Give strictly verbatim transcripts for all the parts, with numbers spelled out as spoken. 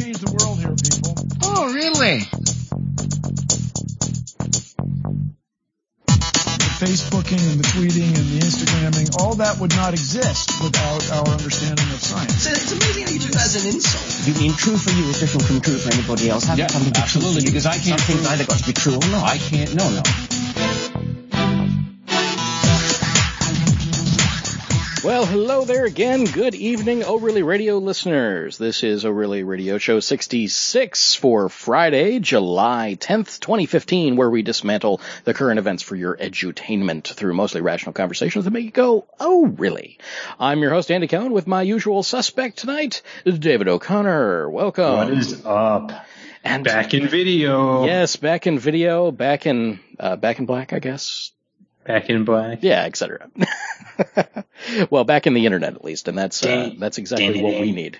change the world here, people. Oh, really? The Facebooking and the tweeting and the Instagramming, all that would not exist without our understanding of science. It's, it's amazing how you took that as an insult. You mean true for you is different from true for anybody else? Having Yeah, something to be true absolutely, for you. because I can't Something's prove- either got to be true or not. I can't, no, no. Well, hello there again. Good evening, O'Reilly Radio listeners. This is O'Reilly Radio Show sixty-six for Friday, July tenth, twenty fifteen, where we dismantle the current events for your edutainment through mostly rational conversations that make you go, oh, really? I'm your host, Andy Cohen, with my usual suspect tonight, David O'Connor. Welcome. What is up? And back in video. Yes, back in video, back in, uh, back in black, I guess. Back in black. Yeah, et cetera. Well, back in the internet, at least, and that's uh, that's exactly what we need.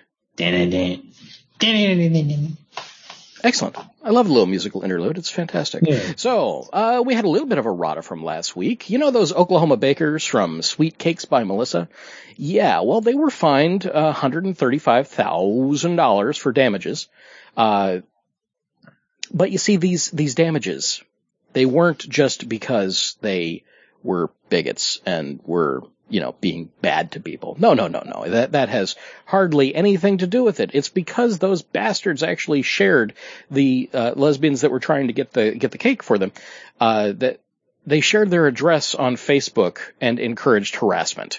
Excellent. I love a little musical interlude. It's fantastic. Yeah. So, uh, we had a little bit of errata from last week. You know those Oklahoma bakers from Sweet Cakes by Melissa? Yeah, well, they were fined uh, one hundred thirty-five thousand dollars for damages. Uh, but you see, these these damages, they weren't just because they were bigots and were, you know, being bad to people. No, no, no, no. That that has hardly anything to do with it. It's because those bastards actually shared the uh, lesbians that were trying to get the get the cake for them. Uh, that they shared their address on Facebook and encouraged harassment.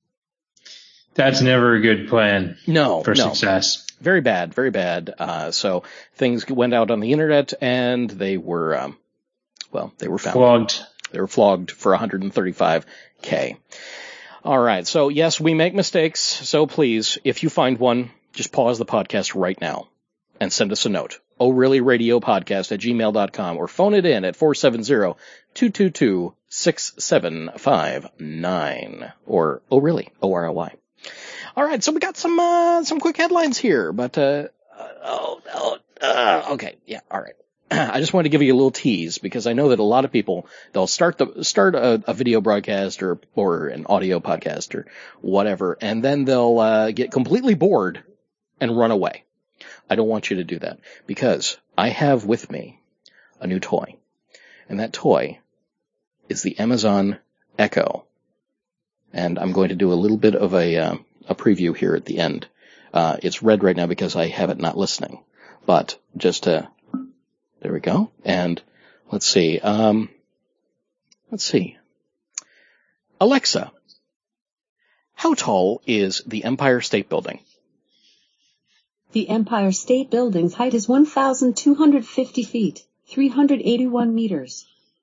That's never a good plan. No, for no. success. Very bad, very bad. Uh, so things went out on the internet, and they were, um, well, they were found. Flogged. They were flogged for one hundred thirty-five K. All right. So yes, we make mistakes. So please, if you find one, just pause the podcast right now and send us a note. Oh, really? Radio podcast at gmail dot com, or phone it in at four seven zero, two two two, six seven five nine, or oh, really? O R L Y. All right. So we got some, uh, some quick headlines here, but, uh, oh, oh, uh, okay. Yeah. All right. I just wanted to give you a little tease because I know that a lot of people, they'll start the, start a, a video broadcast or, or an audio podcast or whatever, and then they'll, uh, get completely bored and run away. I don't want you to do that because I have with me a new toy, and that toy is the Amazon Echo. And I'm going to do a little bit of a, uh, a preview here at the end. Uh, it's red right now because I have it not listening, but just to, there we go. And let's see. Um, let's see. Alexa, how tall is the Empire State Building? The Empire State Building's height is one thousand two hundred fifty feet, three hundred eighty-one meters.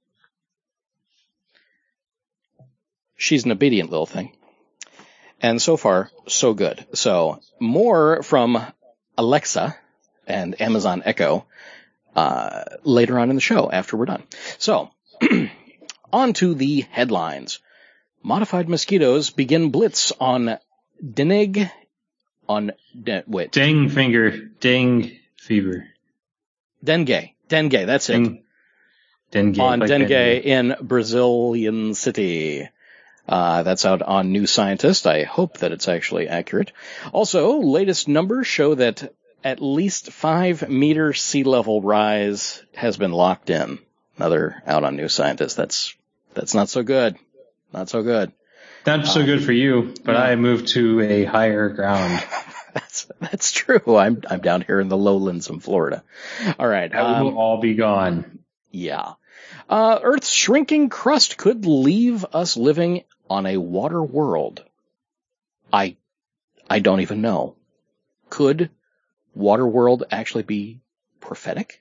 She's an obedient little thing. And so far, so good. So more from Alexa and Amazon Echo Uh, later on in the show after we're done. So, on to the headlines. Modified mosquitoes begin blitz on Dengue, on, de, wait. Ding finger, ding fever. Dengue, dengue, that's it. Ding, dengue. On like dengue dengue. in Brazilian City. Uh, that's out on New Scientist. I hope that it's actually accurate. Also, latest numbers show that at least five meter sea level rise has been locked in. Another out on New Scientist. That's, that's not so good. Not so good. Not so good for you, but no. I moved to a higher ground. that's, that's true. I'm, I'm down here in the lowlands in Florida. All right. That um, will all be gone. Yeah. Uh, Earth's shrinking crust could leave us living on a water world. I, I don't even know. Could Waterworld actually be prophetic?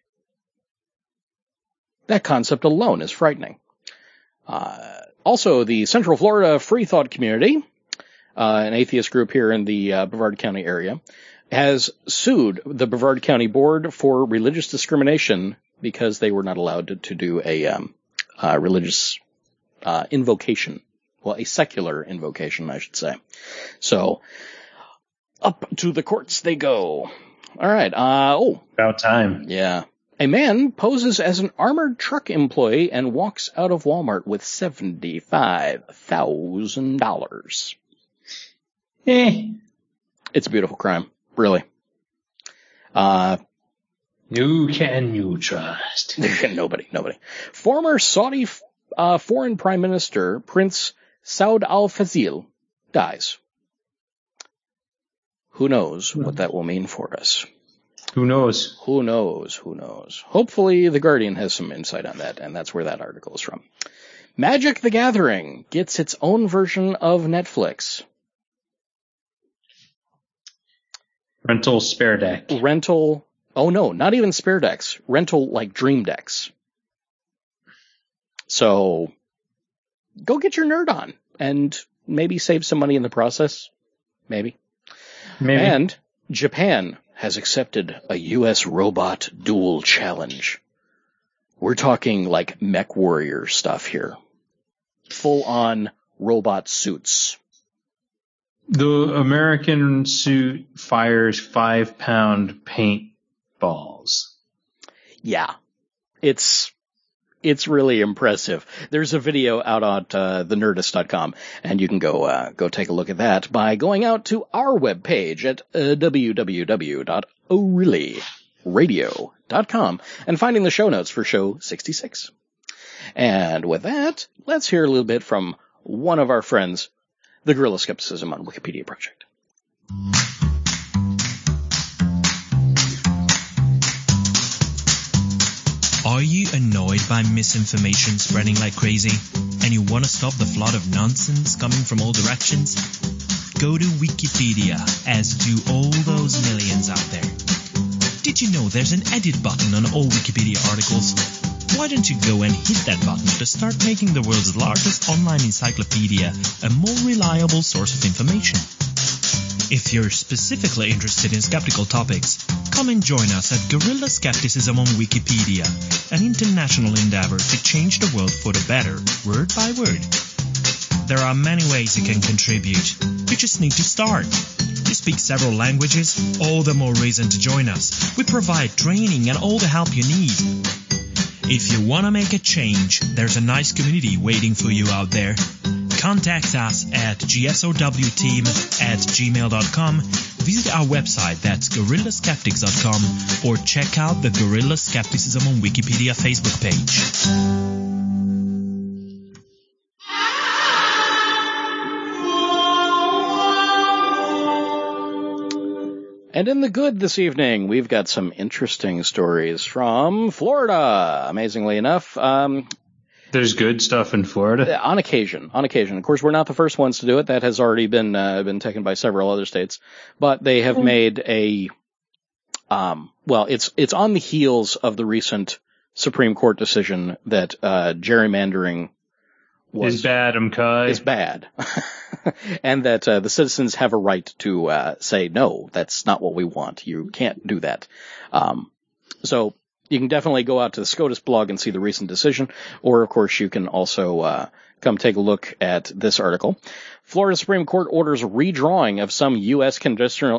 That concept alone is frightening. Uh, also, the Central Florida Free Thought Community, uh, an atheist group here in the uh, Brevard County area, has sued the Brevard County Board for religious discrimination because they were not allowed to, to do a um, uh, religious uh, invocation. Well, a secular invocation, I should say. So, up to the courts they go. All right. Uh, oh. About time. Yeah. A man poses as an armored truck employee and walks out of Walmart with seventy-five thousand dollars. Eh. It's a beautiful crime. Really. Uh, Who can you trust? nobody, nobody. Former Saudi uh, foreign prime minister Prince Saud al-Fazil dies. Who knows what that will mean for us? Who knows? Who knows? Who knows? Hopefully The Guardian has some insight on that, and that's where that article is from. Magic the Gathering gets its own version of Netflix. Rental spare deck. Rental, oh no, not even spare decks. Rental like Dream Decks. So, go get your nerd on, and maybe save some money in the process. Maybe. Maybe. And Japan has accepted a U S robot duel challenge. We're talking like Mech Warrior stuff here. Full-on robot suits. The American suit fires five-pound paint balls. Yeah. It's it's really impressive. There's a video out on uh, the nerdist dot com, and you can go uh, go take a look at that by going out to our webpage at uh, w w w dot oh really radio dot com and finding the show notes for show sixty-six. And with that, let's hear a little bit from one of our friends, the Guerrilla Skepticism on Wikipedia Project. Are you annoyed by misinformation spreading like crazy, and you want to stop the flood of nonsense coming from all directions? Go to Wikipedia, as do all those millions out there. Did you know there's an edit button on all Wikipedia articles? Why don't you go and hit that button to start making the world's largest online encyclopedia a more reliable source of information? If you're specifically interested in skeptical topics, come and join us at Guerrilla Skepticism on Wikipedia, an international endeavor to change the world for the better, word by word. There are many ways you can contribute. You just need to start. You speak several languages, all the more reason to join us. We provide training and all the help you need. If you want to make a change, there's a nice community waiting for you out there. Contact us at g s o w team at gmail dot com, visit our website, that's guerrilla skeptics dot com, or check out the Guerrilla Skepticism on Wikipedia Facebook page. And in the good this evening, we've got some interesting stories from Florida, amazingly enough. Um, There's good stuff in Florida. On occasion, on occasion. Of course, we're not the first ones to do it. That has already been uh, been taken by several other states. But they have made a, um, well, it's it's on the heels of the recent Supreme Court decision that uh, gerrymandering was is bad, McCoy. is bad, and that uh, the citizens have a right to uh, say no. That's not what we want. You can't do that. Um, so. You can definitely go out to the SCOTUS blog and see the recent decision, or, of course, you can also uh, come take a look at this article. Florida Supreme Court orders redrawing of some U S congressional...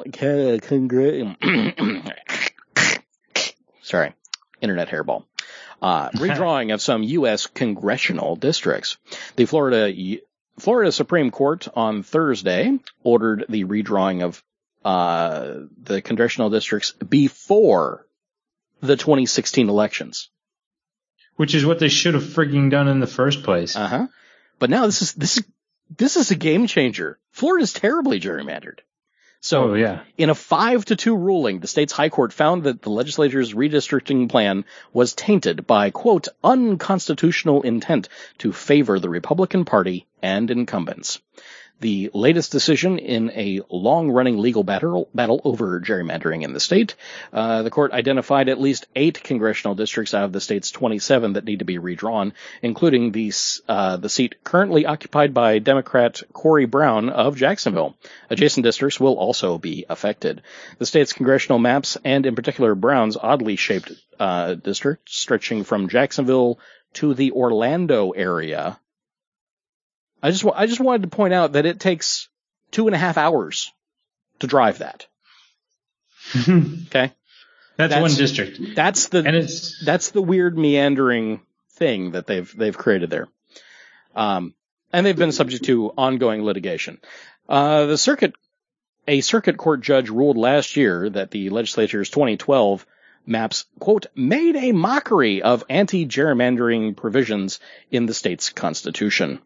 Sorry, internet hairball. Uh, redrawing of some U S congressional districts. The Florida Florida Supreme Court on Thursday ordered the redrawing of uh, the congressional districts before the twenty sixteen elections. Which is what they should have frigging done in the first place. Uh-huh. But now this is, this is, this is a game changer. Florida's terribly gerrymandered. So, oh, yeah. In a five to two ruling, the state's high court found that the legislature's redistricting plan was tainted by, quote, unconstitutional intent to favor the Republican Party and incumbents. The latest decision in a long-running legal battle, battle over gerrymandering in the state, uh, the court identified at least eight congressional districts out of the state's twenty-seven that need to be redrawn, including the, uh, the seat currently occupied by Democrat Corey Brown of Jacksonville. Adjacent districts will also be affected. The state's congressional maps, and in particular Brown's oddly shaped uh, district, stretching from Jacksonville to the Orlando area, I just, I just wanted to point out that it takes two and a half hours to drive that. Okay? That's, that's one district. That's the, and it's, that's the weird meandering thing that they've, they've created there. Um, and they've been subject to ongoing litigation. Uh, the circuit a circuit court judge ruled last year that the legislature's twenty twelve maps, quote, made a mockery of anti-gerrymandering provisions in the state's constitution.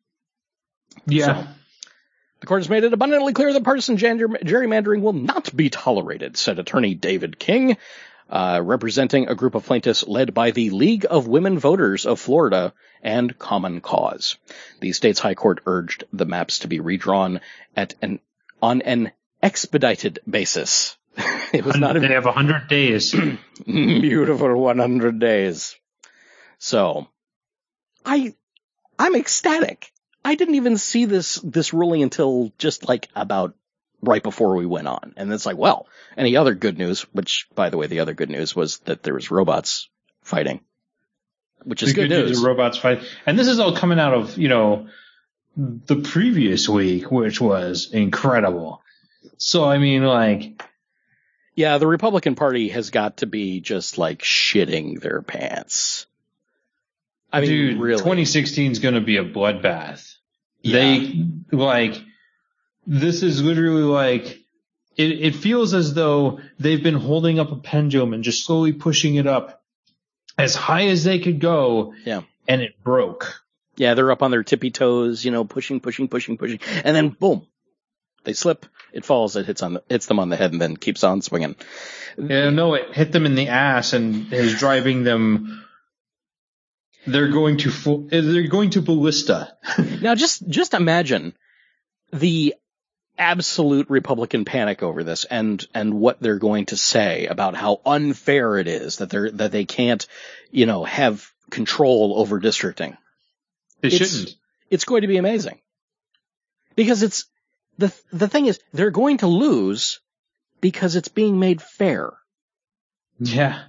Yeah. So, the court has made it abundantly clear that partisan gerrymandering will not be tolerated, said attorney David King, uh, representing a group of plaintiffs led by the League of Women Voters of Florida and Common Cause. The state's high court urged the maps to be redrawn at an on an expedited basis. It was not. A, they have a hundred days. Beautiful one hundred days. So, I, I'm ecstatic. I didn't even see this this ruling until just like about right before we went on, and it's like, well, any other good news? Which, by the way, the other good news was that there was robots fighting, which is the good, good news. news. Robots fight, and this is all coming out of you know the previous week, which was incredible. So I mean, like. Yeah, the Republican Party has got to be just like shitting their pants. I mean, dude, really. twenty sixteen is going to be a bloodbath. Yeah. They, like, this is literally like, it, it feels as though they've been holding up a pendulum and just slowly pushing it up as high as they could go. Yeah. And it broke. Yeah, they're up on their tippy toes, you know, pushing, pushing, pushing, pushing. And then, boom. They slip, it falls, it hits on the, hits them on the head, and then keeps on swinging. Yeah, no, it hit them in the ass and is driving them. They're going to full, they're going to ballista. Now, just just imagine the absolute Republican panic over this, and and what they're going to say about how unfair it is that they're that they can't, you know, have control over districting. They it's, shouldn't. It's going to be amazing, because it's. The the thing is, they're going to lose because it's being made fair. Yeah.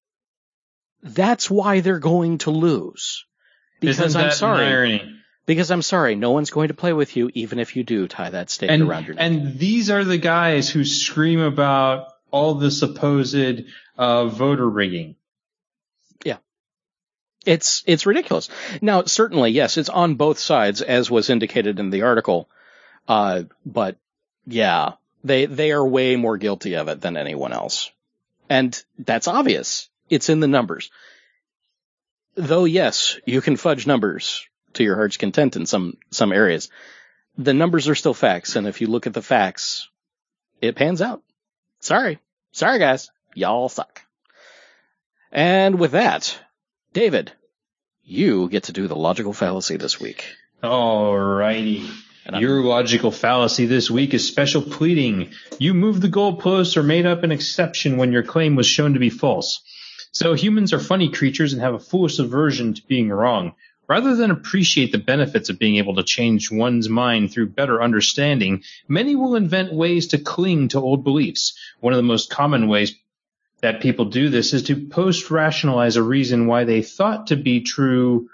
That's why they're going to lose. Because Isn't I'm that sorry. an irony? Because I'm sorry, no one's going to play with you, even if you do tie that stake and, around your neck. And these are the guys who scream about all the supposed uh, voter rigging. Yeah. It's it's ridiculous. Now, certainly, yes, it's on both sides, as was indicated in the article. Uh, but yeah, they, they are way more guilty of it than anyone else. And that's obvious. It's in the numbers. Though, yes, you can fudge numbers to your heart's content in some, some areas. The numbers are still facts. And if you look at the facts, it pans out. Sorry. Sorry, guys. Y'all suck. And with that, David, you get to do the logical fallacy this week. Alrighty. Your logical fallacy this week is special pleading. You moved the goalposts or made up an exception when your claim was shown to be false. So humans are funny creatures and have a foolish aversion to being wrong. Rather than appreciate the benefits of being able to change one's mind through better understanding, many will invent ways to cling to old beliefs. One of the most common ways that people do this is to post-rationalize a reason why they thought to be true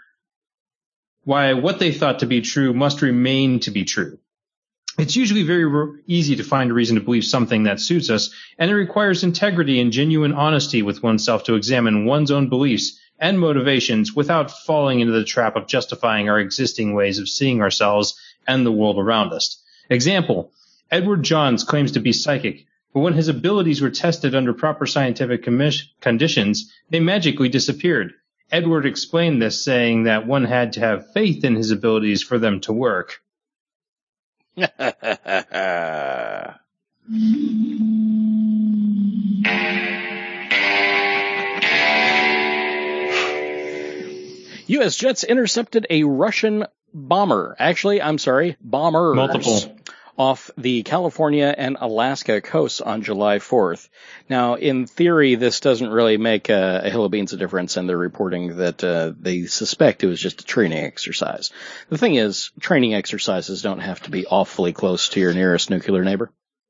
why what they thought to be true must remain to be true. It's usually very re- easy to find a reason to believe something that suits us, and it requires integrity and genuine honesty with oneself to examine one's own beliefs and motivations without falling into the trap of justifying our existing ways of seeing ourselves and the world around us. Example, Edward Johns claims to be psychic, but when his abilities were tested under proper scientific commis- conditions, they magically disappeared. Edward explained this, saying that one had to have faith in his abilities for them to work. U S jets intercepted a Russian bomber. Actually, I'm sorry, bombers. Multiple. Off the California and Alaska coasts on July fourth. Now, in theory, this doesn't really make a, a hill of beans of difference, and they're reporting that uh, they suspect it was just a training exercise. The thing is, training exercises don't have to be awfully close to your nearest nuclear neighbor.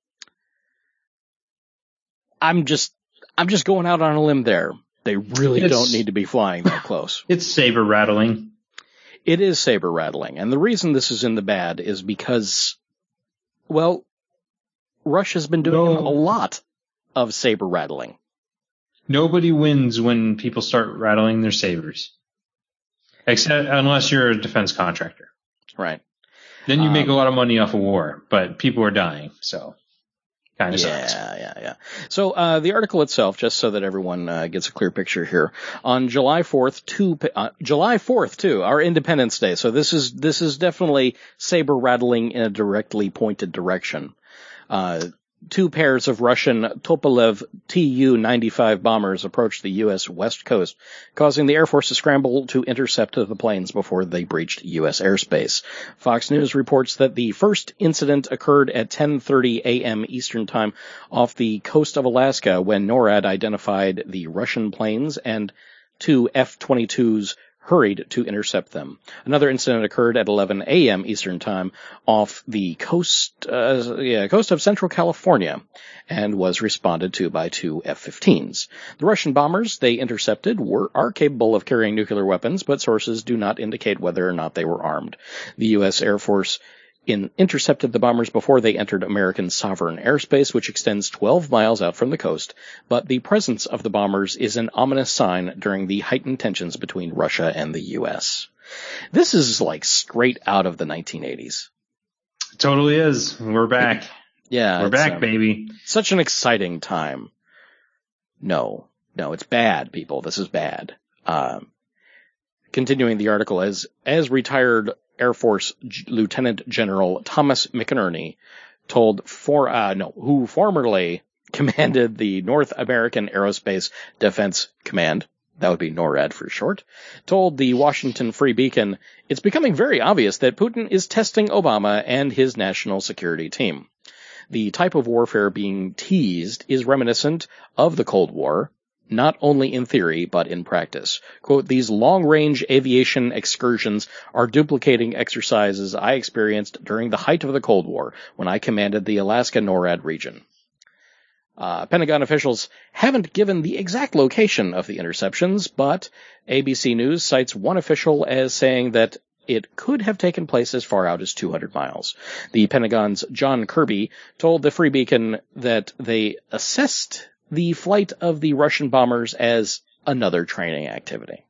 I'm just, I'm just going out on a limb there. They really it's, don't need to be flying that close. It's saber rattling. It is saber rattling, and the reason this is in the bad is because, well, Russia's been doing no. a lot of saber rattling. Nobody wins when people start rattling their sabers. Except unless you're a defense contractor. Right. Then you um, make a lot of money off of war, but people are dying, so. kind of yeah, sucks. Yeah, yeah, yeah. So uh, the article itself, just so that everyone uh, gets a clear picture here, on July fourth, two, uh, July fourth too, our Independence Day. So this is this is definitely saber rattling in a directly pointed direction. Uh, Two pairs of Russian Tupolev T U ninety-five bombers approached the U S West Coast, causing the Air Force to scramble to intercept the planes before they breached U S airspace. Fox News reports that the first incident occurred at ten thirty a.m. Eastern Time off the coast of Alaska when NORAD identified the Russian planes and two F twenty-twos hurried to intercept them. Another incident occurred at eleven a.m. Eastern Time off the coast, uh, yeah, coast of Central California and was responded to by two F fifteens. The Russian bombers they intercepted were are capable of carrying nuclear weapons, but sources do not indicate whether or not they were armed. The U S Air Force in intercepted the bombers before they entered American sovereign airspace, which extends twelve miles out from the coast, but the presence of the bombers is an ominous sign during the heightened tensions between Russia and the U S. This is like straight out of the nineteen eighties. It totally is. We're back. Yeah. We're back, um, baby. Such an exciting time. No. No, it's bad, people. This is bad. Um, continuing the article, as, as retired Air Force G- Lieutenant General Thomas McInerney told for, uh, no, who formerly commanded the North American Aerospace Defense Command, that would be NORAD for short, told the Washington Free Beacon, it's becoming very obvious that Putin is testing Obama and his national security team. The type of warfare being teased is reminiscent of the Cold War, not only in theory, but in practice. Quote, these long-range aviation excursions are duplicating exercises I experienced during the height of the Cold War when I commanded the Alaska NORAD region. Uh, Pentagon officials haven't given the exact location of the interceptions, but A B C News cites one official as saying that it could have taken place as far out as two hundred miles. The Pentagon's John Kirby told the Free Beacon that they assessed the flight of the Russian bombers as another training activity.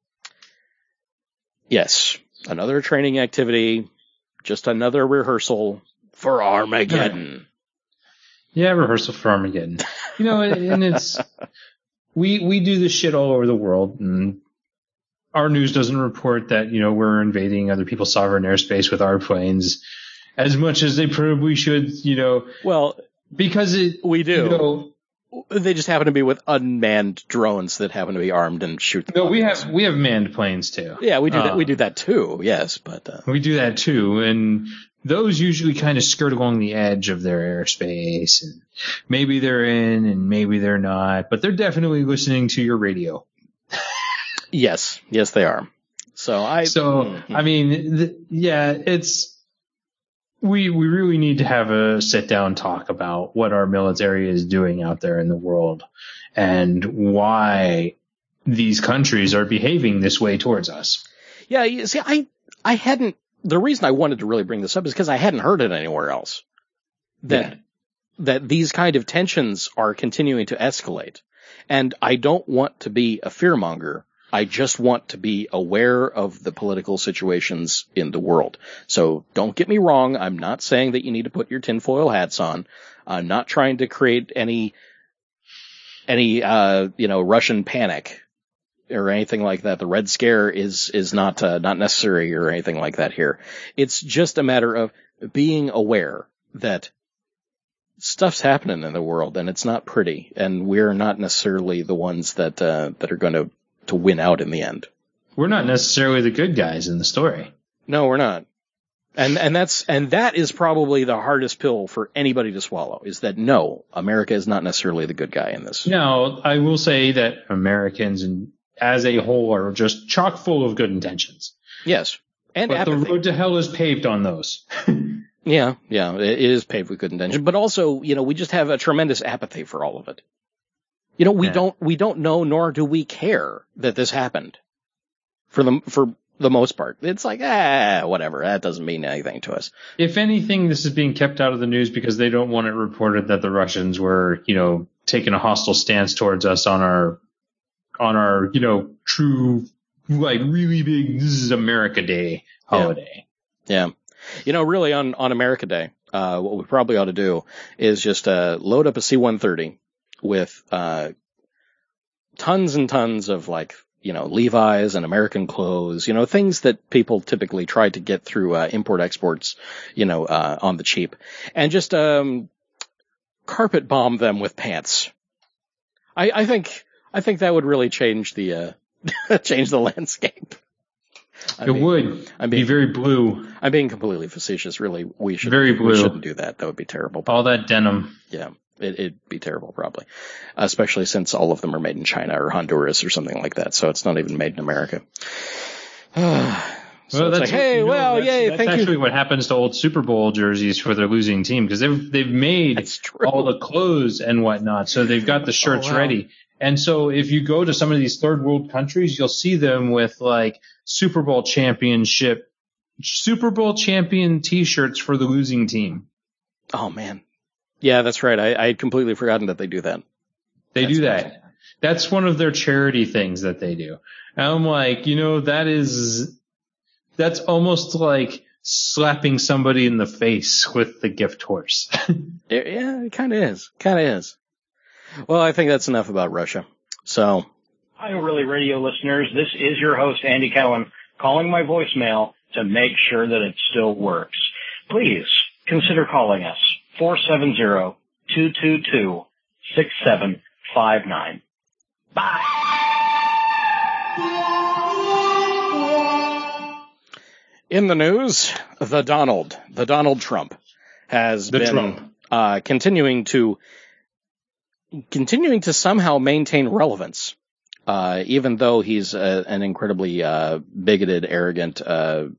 Yes, another training activity, just another rehearsal for Armageddon. Yeah, rehearsal for Armageddon. You know, and it's, we, we do this shit all over the world, and our news doesn't report that, you know, we're invading other people's sovereign airspace with our planes as much as they probably should, you know. Well, because it, we do. You know, they just happen to be with unmanned drones that happen to be armed and shoot the No, bombers. we have, we have manned planes too. Yeah, we do uh, that, we do that too, yes, but, uh. We do that too, and those usually kind of skirt along the edge of their airspace, and maybe they're in and maybe they're not, but they're definitely listening to your radio. Yes, yes they are. So I, so, mm-hmm. I mean, th- yeah, it's, we, we really need to have a sit down talk about what our military is doing out there in the world and why these countries are behaving this way towards us. Yeah, you see, I, I hadn't, the reason I wanted to really bring this up is because I hadn't heard it anywhere else. That, yeah. that these kind of tensions are continuing to escalate. And I don't want to be a fearmonger. I just want to be aware of the political situations in the world. So don't get me wrong. I'm not saying that you need to put your tinfoil hats on. I'm not trying to create any, any, uh, you know, Russian panic or anything like that. The Red Scare is, is not, uh, not necessary or anything like that here. It's just a matter of being aware that stuff's happening in the world and it's not pretty, and we're not necessarily the ones that, uh, that are going to, to win out in the end. We're not necessarily the good guys in the story. No, we're not. And, and that's, and that is probably the hardest pill for anybody to swallow, is that no, America is not necessarily the good guy in this. No, I will say that Americans and as a whole are just chock full of good intentions. Yes. And but apathy. The road to hell is paved on those. Yeah, yeah, it is paved with good intention. But also, you know, we just have a tremendous apathy for all of it. You know, we yeah. don't, we don't know, nor do we care that this happened. For the, for the most part. It's like, ah, whatever. That doesn't mean anything to us. If anything, this is being kept out of the news because they don't want it reported that the Russians were, you know, taking a hostile stance towards us on our, on our, you know, true, like, really big, this is America Day holiday. Yeah. yeah. You know, really on, on America Day, uh, what we probably ought to do is just uh, load up a C one thirty with uh, tons and tons of, like, you know, Levi's and American clothes, you know, things that people typically try to get through uh, import exports, you know, uh, on the cheap, and just um, carpet bomb them with pants. I, I think I think that would really change the uh, change the landscape. I'm it being, would I'm being, be very blue. I'm being completely facetious. Really, we should very blue. We shouldn't do that. That would be terrible. All that denim. Yeah, it, it'd be terrible probably, especially since all of them are made in China or Honduras or something like that. So it's not even made in America. so well, that's like, hey, you know, well, that's, yay, that's thank actually you. what happens to old Super Bowl jerseys for their losing team, because they've they've made all the clothes and whatnot, so they've got the shirts oh, wow. ready. And so if you go to some of these third world countries, you'll see them with like Super Bowl championship, Super Bowl champion T-shirts for the losing team. Oh man, yeah, that's right. I, I had completely forgotten that they do that. They that's do that. Amazing. That's one of their charity things that they do. And I'm like, you know, that is, that's almost like slapping somebody in the face with the gift horse. Yeah, it kind of is. Kind of is. Well, I think that's enough about Russia. So. Hi, Really Radio listeners. This is your host, Andy Cohen, calling my voicemail to make sure that it still works. Please consider calling us, four seven zero, two two two, six seven five nine. Bye. In the news, the Donald, the Donald Trump has the been Trump. Uh, continuing to continuing to somehow maintain relevance, uh, even though he's uh, an incredibly uh, bigoted, arrogant. Uh,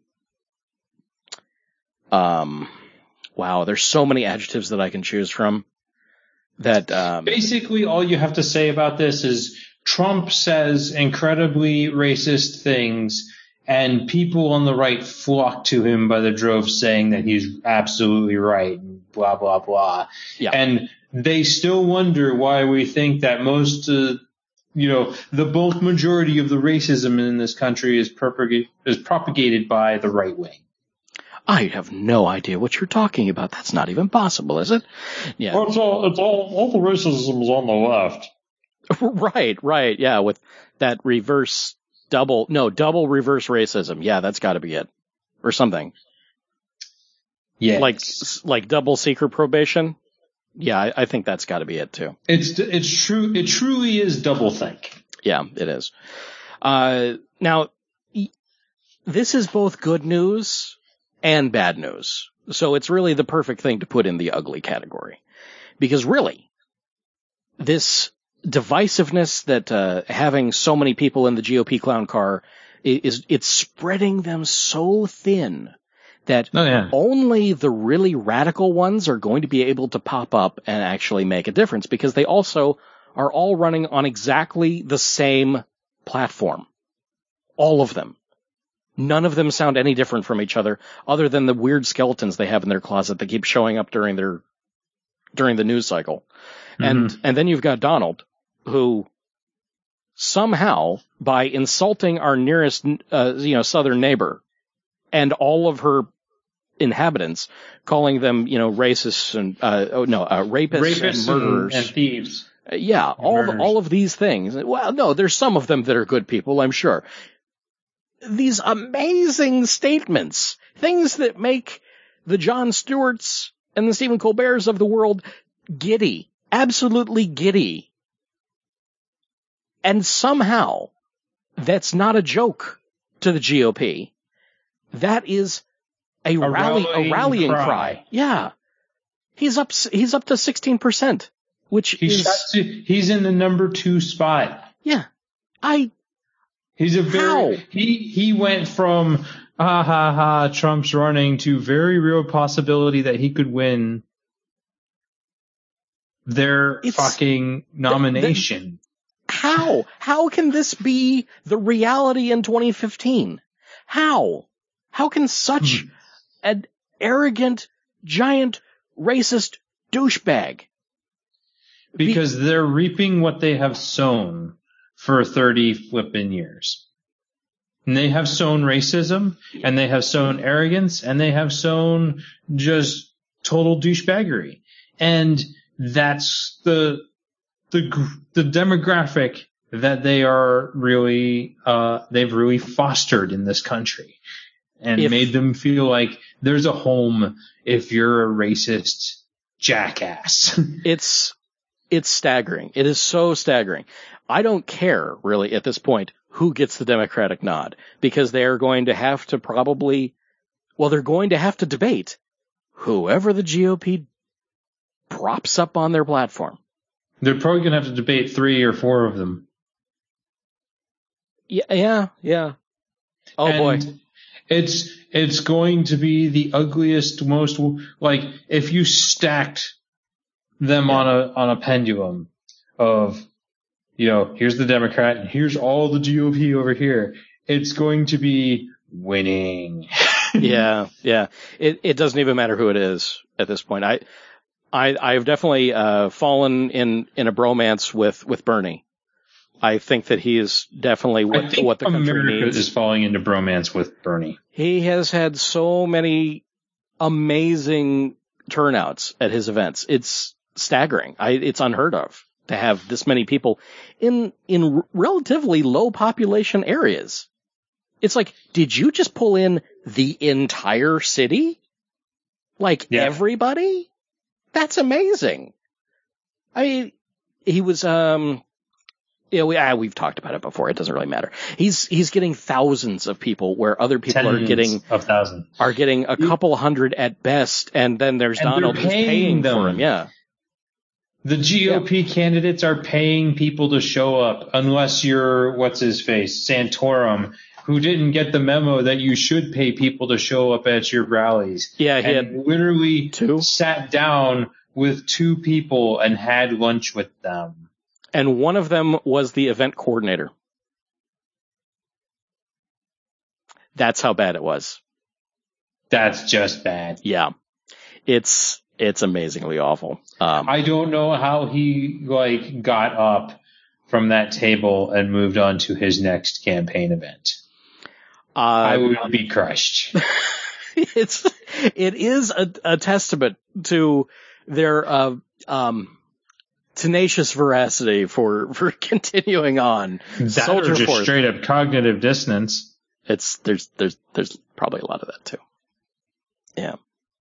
um, wow, there's so many adjectives that I can choose from. That um, basically all you have to say about this is Trump says incredibly racist things, and people on the right flock to him by the droves, saying that he's absolutely right. Blah blah blah. Yeah. And they still wonder why we think that most, uh, you know, the bulk majority of the racism in this country is, propag- is propagated by the right wing. I have no idea what you're talking about. That's not even possible, is it? Yeah. Well, it's all, it's all, all the racism is on the left. Right, right. Yeah, with that reverse double, no, double reverse racism. Yeah, that's got to be it. Or something. Yeah. Like, like double secret probation. Yeah, I, I think that's got to be it too. It's it's true. It truly is doublethink. Yeah, it is. Uh, now, this is both good news and bad news, so it's really the perfect thing to put in the ugly category, because really, this divisiveness that uh, having so many people in the G O P clown car is it's spreading them so thin that oh, yeah. only the really radical ones are going to be able to pop up and actually make a difference, because they also are all running on exactly the same platform. All of them. None of them sound any different from each other, other than the weird skeletons they have in their closet that keep showing up during their during the news cycle. Mm-hmm. And and then you've got Donald, who somehow, by insulting our nearest uh, you know southern neighbor and all of her inhabitants, calling them, you know, racists and, uh, oh no, uh, rapists, rapists and murderers. And, and thieves. Uh, yeah, and all, the, all of these things. Well, no, there's some of them that are good people, I'm sure. These amazing statements, things that make the Jon Stewarts and the Stephen Colberts of the world giddy, absolutely giddy. And somehow, that's not a joke to the G O P. That is A, a rally, rallying a rallying cry. cry. Yeah. He's up, he's up to sixteen percent, which he's is, to, he's in the number two spot. Yeah. I, he's a very, how? he, he went from, ah, ha, ha, Trump's running to very real possibility that he could win their It's, fucking nomination. The, the, how? How can this be the reality in twenty fifteen? How? How can such Hmm. an arrogant, giant, racist douchebag? Because Be- they're reaping what they have sown for thirty flippin' years. And they have sown racism, and they have sown arrogance, and they have sown just total douchebaggery. And that's the, the, the demographic that they are really, uh, they've really fostered in this country and if, made them feel like there's a home if you're a racist jackass. It's, it's staggering. It is so staggering. I don't care really at this point who gets the Democratic nod, because they're going to have to probably, well, they're going to have to debate whoever the G O P props up on their platform. They're probably going to have to debate three or four of them. Yeah, yeah, yeah. Oh and boy. It's, it's going to be the ugliest, most, like, if you stacked them yeah. on a, on a pendulum of, you know, here's the Democrat and here's all the G O P over here, it's going to be winning. yeah, yeah. It, it doesn't even matter who it is at this point. I, I, I've definitely, uh, fallen in, in a bromance with, with Bernie. I think that he is definitely what, I think what the country America needs. is falling into bromance with Bernie. He has had so many amazing turnouts at his events. It's staggering. I, it's unheard of to have this many people in, in relatively low population areas. It's like, did you just pull in the entire city? Like yeah. everybody? That's amazing. I mean, he was, um, yeah, we, ah, we've talked about it before. It doesn't really matter. He's, he's getting thousands of people where other people Tens are getting, of thousands. are getting a couple hundred at best. And then there's and Donald who's paying, paying them. for him. Yeah. The G O P yeah. candidates are paying people to show up, unless you're, what's his face, Santorum, who didn't get the memo that you should pay people to show up at your rallies. Yeah, he and had literally two? sat down with two people and had lunch with them. And one of them was the event coordinator. That's how bad it was. That's just bad. Yeah. It's, it's amazingly awful. Um, I don't know how he, like, got up from that table and moved on to his next campaign event. Uh, I would be crushed. It's, it is a, a testament to their, uh, um, tenacious veracity for, for continuing on. That Soldier or just force. Straight up cognitive dissonance. It's, there's, there's, there's probably a lot of that too. Yeah.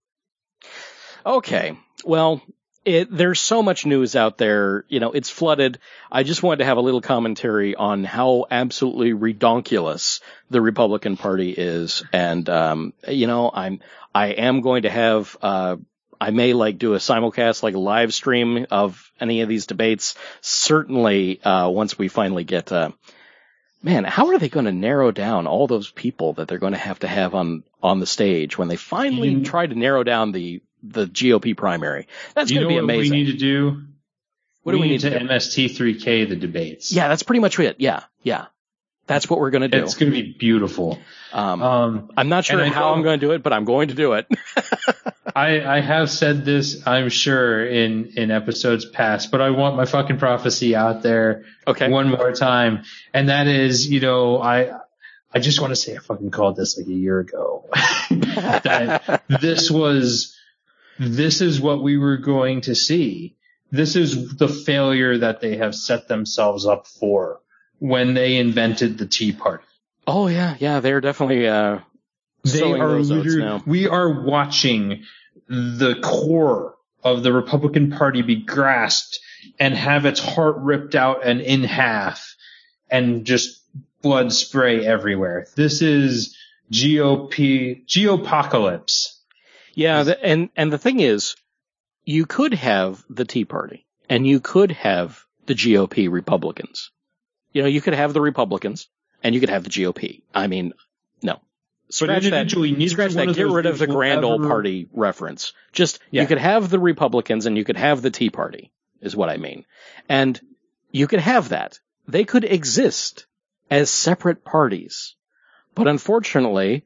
Okay. Well, it, there's so much news out there. You know, it's flooded. I just wanted to have a little commentary on how absolutely redonkulous the Republican Party is. And, um, you know, I'm, I am going to have, uh, I may like do a simulcast, like a live stream of any of these debates. Certainly, uh, once we finally get, uh, man, how are they going to narrow down all those people that they're going to have to have on, on the stage when they finally you, try to narrow down the, the G O P primary? That's going to be amazing. What we need to do? What do we, we need to, to M S T three K the debates? Yeah, that's pretty much it. Yeah, yeah. That's what we're going to do. It's going to be beautiful. Um, um, I'm not sure how I'm going to do it, but I'm going to do it. I, I have said this, I'm sure, in, in episodes past, but I want my fucking prophecy out there okay. one more time. And that is, you know, I, I just want to say I fucking called this like a year ago. that this was, this is what we were going to see. This is the failure that they have set themselves up for when they invented the Tea Party. Oh yeah, yeah, they're definitely, uh, they are literally, we are watching the core of the Republican Party be grasped and have its heart ripped out and in half and just blood spray everywhere. This is G O P, Geopocalypse. Yeah, the, and, and the thing is, you could have the Tea Party and you could have the G O P Republicans. You know, you could have the Republicans and you could have the G O P. I mean, no. Scratch that, scratch that, get rid of the Grand Ole Party reference. Just, yeah. You could have the Republicans and you could have the Tea Party, is what I mean. And you could have that. They could exist as separate parties. But unfortunately,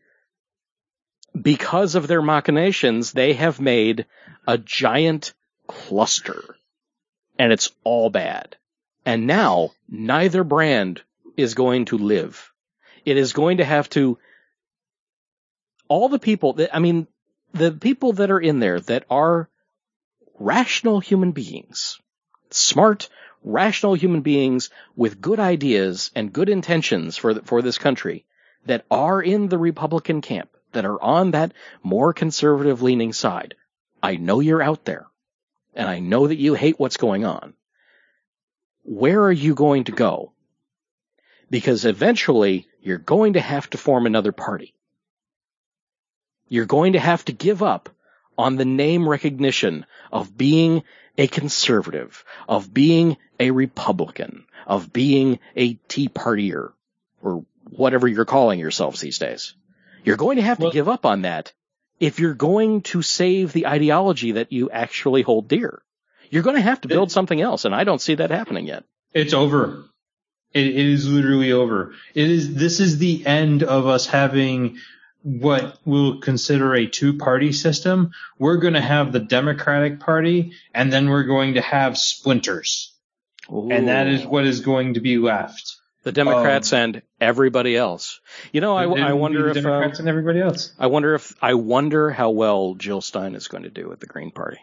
because of their machinations, they have made a giant cluster. And it's all bad. And now, neither brand is going to live. It is going to have to, all the people that, I mean, the people that are in there that are rational human beings, smart, rational human beings with good ideas and good intentions for the, for this country, that are in the Republican camp, that are on that more conservative-leaning side. I know you're out there, and I know that you hate what's going on. Where are you going to go? Because eventually, you're going to have to form another party. You're going to have to give up on the name recognition of being a conservative, of being a Republican, of being a Tea Partier, or whatever you're calling yourselves these days. You're going to have to well, give up on that if you're going to save the ideology that you actually hold dear. You're going to have to build it, something else, and I don't see that happening yet. It's over. It, it is literally over. It is. This is the end of us having what we'll consider a two-party system. We're going to have the Democratic Party, and then we're going to have splinters. Ooh. And that is what is going to be left. The Democrats um, and everybody else. You know, I, I wonder if Democrats uh, and everybody else. I wonder if I wonder how well Jill Stein is going to do with the Green Party.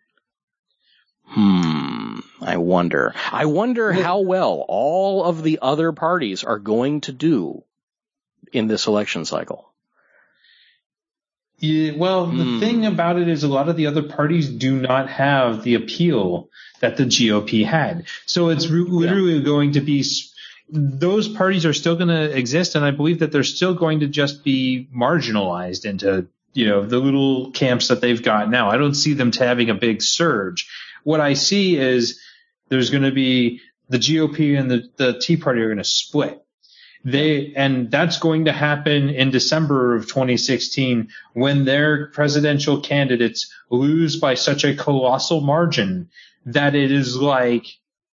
Hmm. I wonder. I wonder how well all of the other parties are going to do in this election cycle. Yeah, well, the mm. thing about it is a lot of the other parties do not have the appeal that the G O P had. So it's re- literally yeah. going to be, those parties are still going to exist, and I believe that they're still going to just be marginalized into, you know, the little camps that they've got now. I don't see them to having a big surge. What I see is there's going to be the G O P and the, the Tea Party are going to split. They, and that's going to happen in December of twenty sixteen when their presidential candidates lose by such a colossal margin that it is like,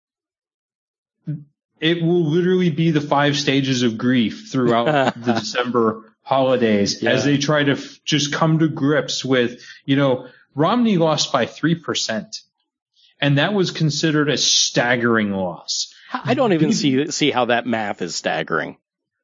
it will literally be the five stages of grief throughout the December holidays yeah. as they try to f- just come to grips with, you know, Romney lost by three percent. And that was considered a staggering loss. I don't even see see how that math is staggering.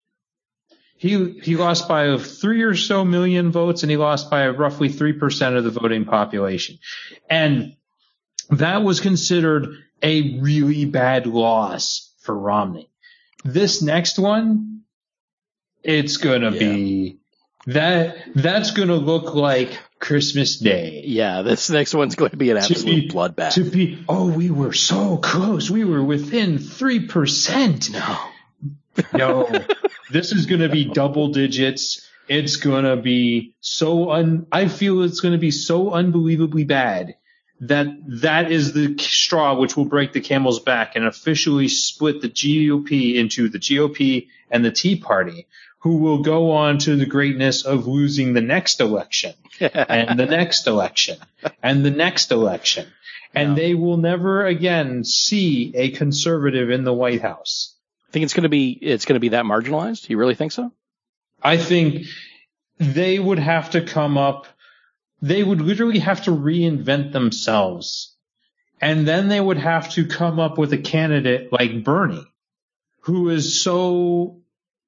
He he lost by three or so million votes, and he lost by roughly three percent of the voting population. And that was considered a really bad loss for Romney. This next one, it's going to yeah. be that that's going to look like Christmas Day. Yeah, this next one's going to be an absolute bloodbath. To be, oh, we were so close. We were within three percent. No. No. This is going to be double digits. It's going to be so un, I feel it's going to be so unbelievably bad that that is the straw which will break the camel's back and officially split the G O P into the G O P and the Tea Party, who will go on to the greatness of losing the next election and the next election and the next election. And yeah. they will never again see a conservative in the White House. I think it's going to be, it's going to be that marginalized. You really think so? I think they would have to come up, they would literally have to reinvent themselves. And then they would have to come up with a candidate like Bernie, who is so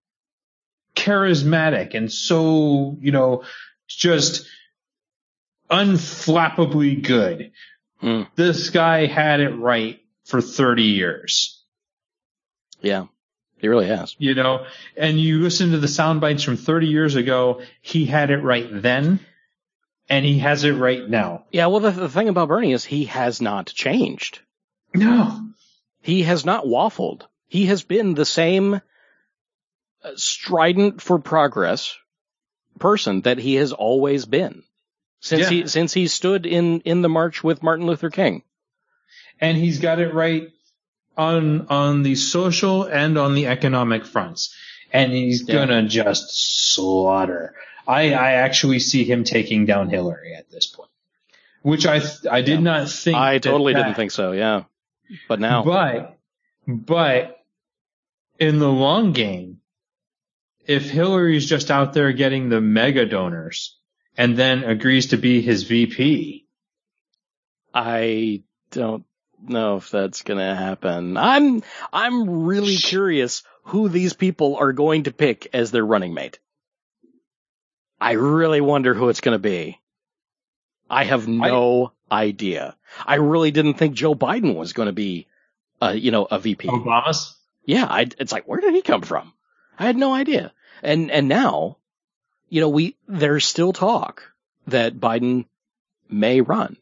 charismatic and so, you know, just unflappably good. Mm. This guy had it right for thirty years. Yeah, he really has. You know, and you listen to the sound bites from thirty years ago, he had it right then, and he has it right now. Yeah, well, the, the thing about Bernie is he has not changed. No. He has not waffled. He has been the same strident for progress person that he has always been since yeah. he since he stood in in the march with Martin Luther King. And he's got it right on on the social and on the economic fronts, and he's yeah. gonna just slaughter. I I actually see him taking down Hillary at this point, which I I did yeah. not think. I that totally that, didn't think so. Yeah, but now, but but in the long game, if Hillary's just out there getting the mega donors and then agrees to be his V P, I don't know if that's going to happen. I'm I'm really curious who these people are going to pick as their running mate. I really wonder who it's going to be. I have no I, idea. I really didn't think Joe Biden was going to be, uh, you know, a V P. Obama's? Yeah, I, it's like, where did he come from? I had no idea. And and now, you know, we there's still talk that Biden may run.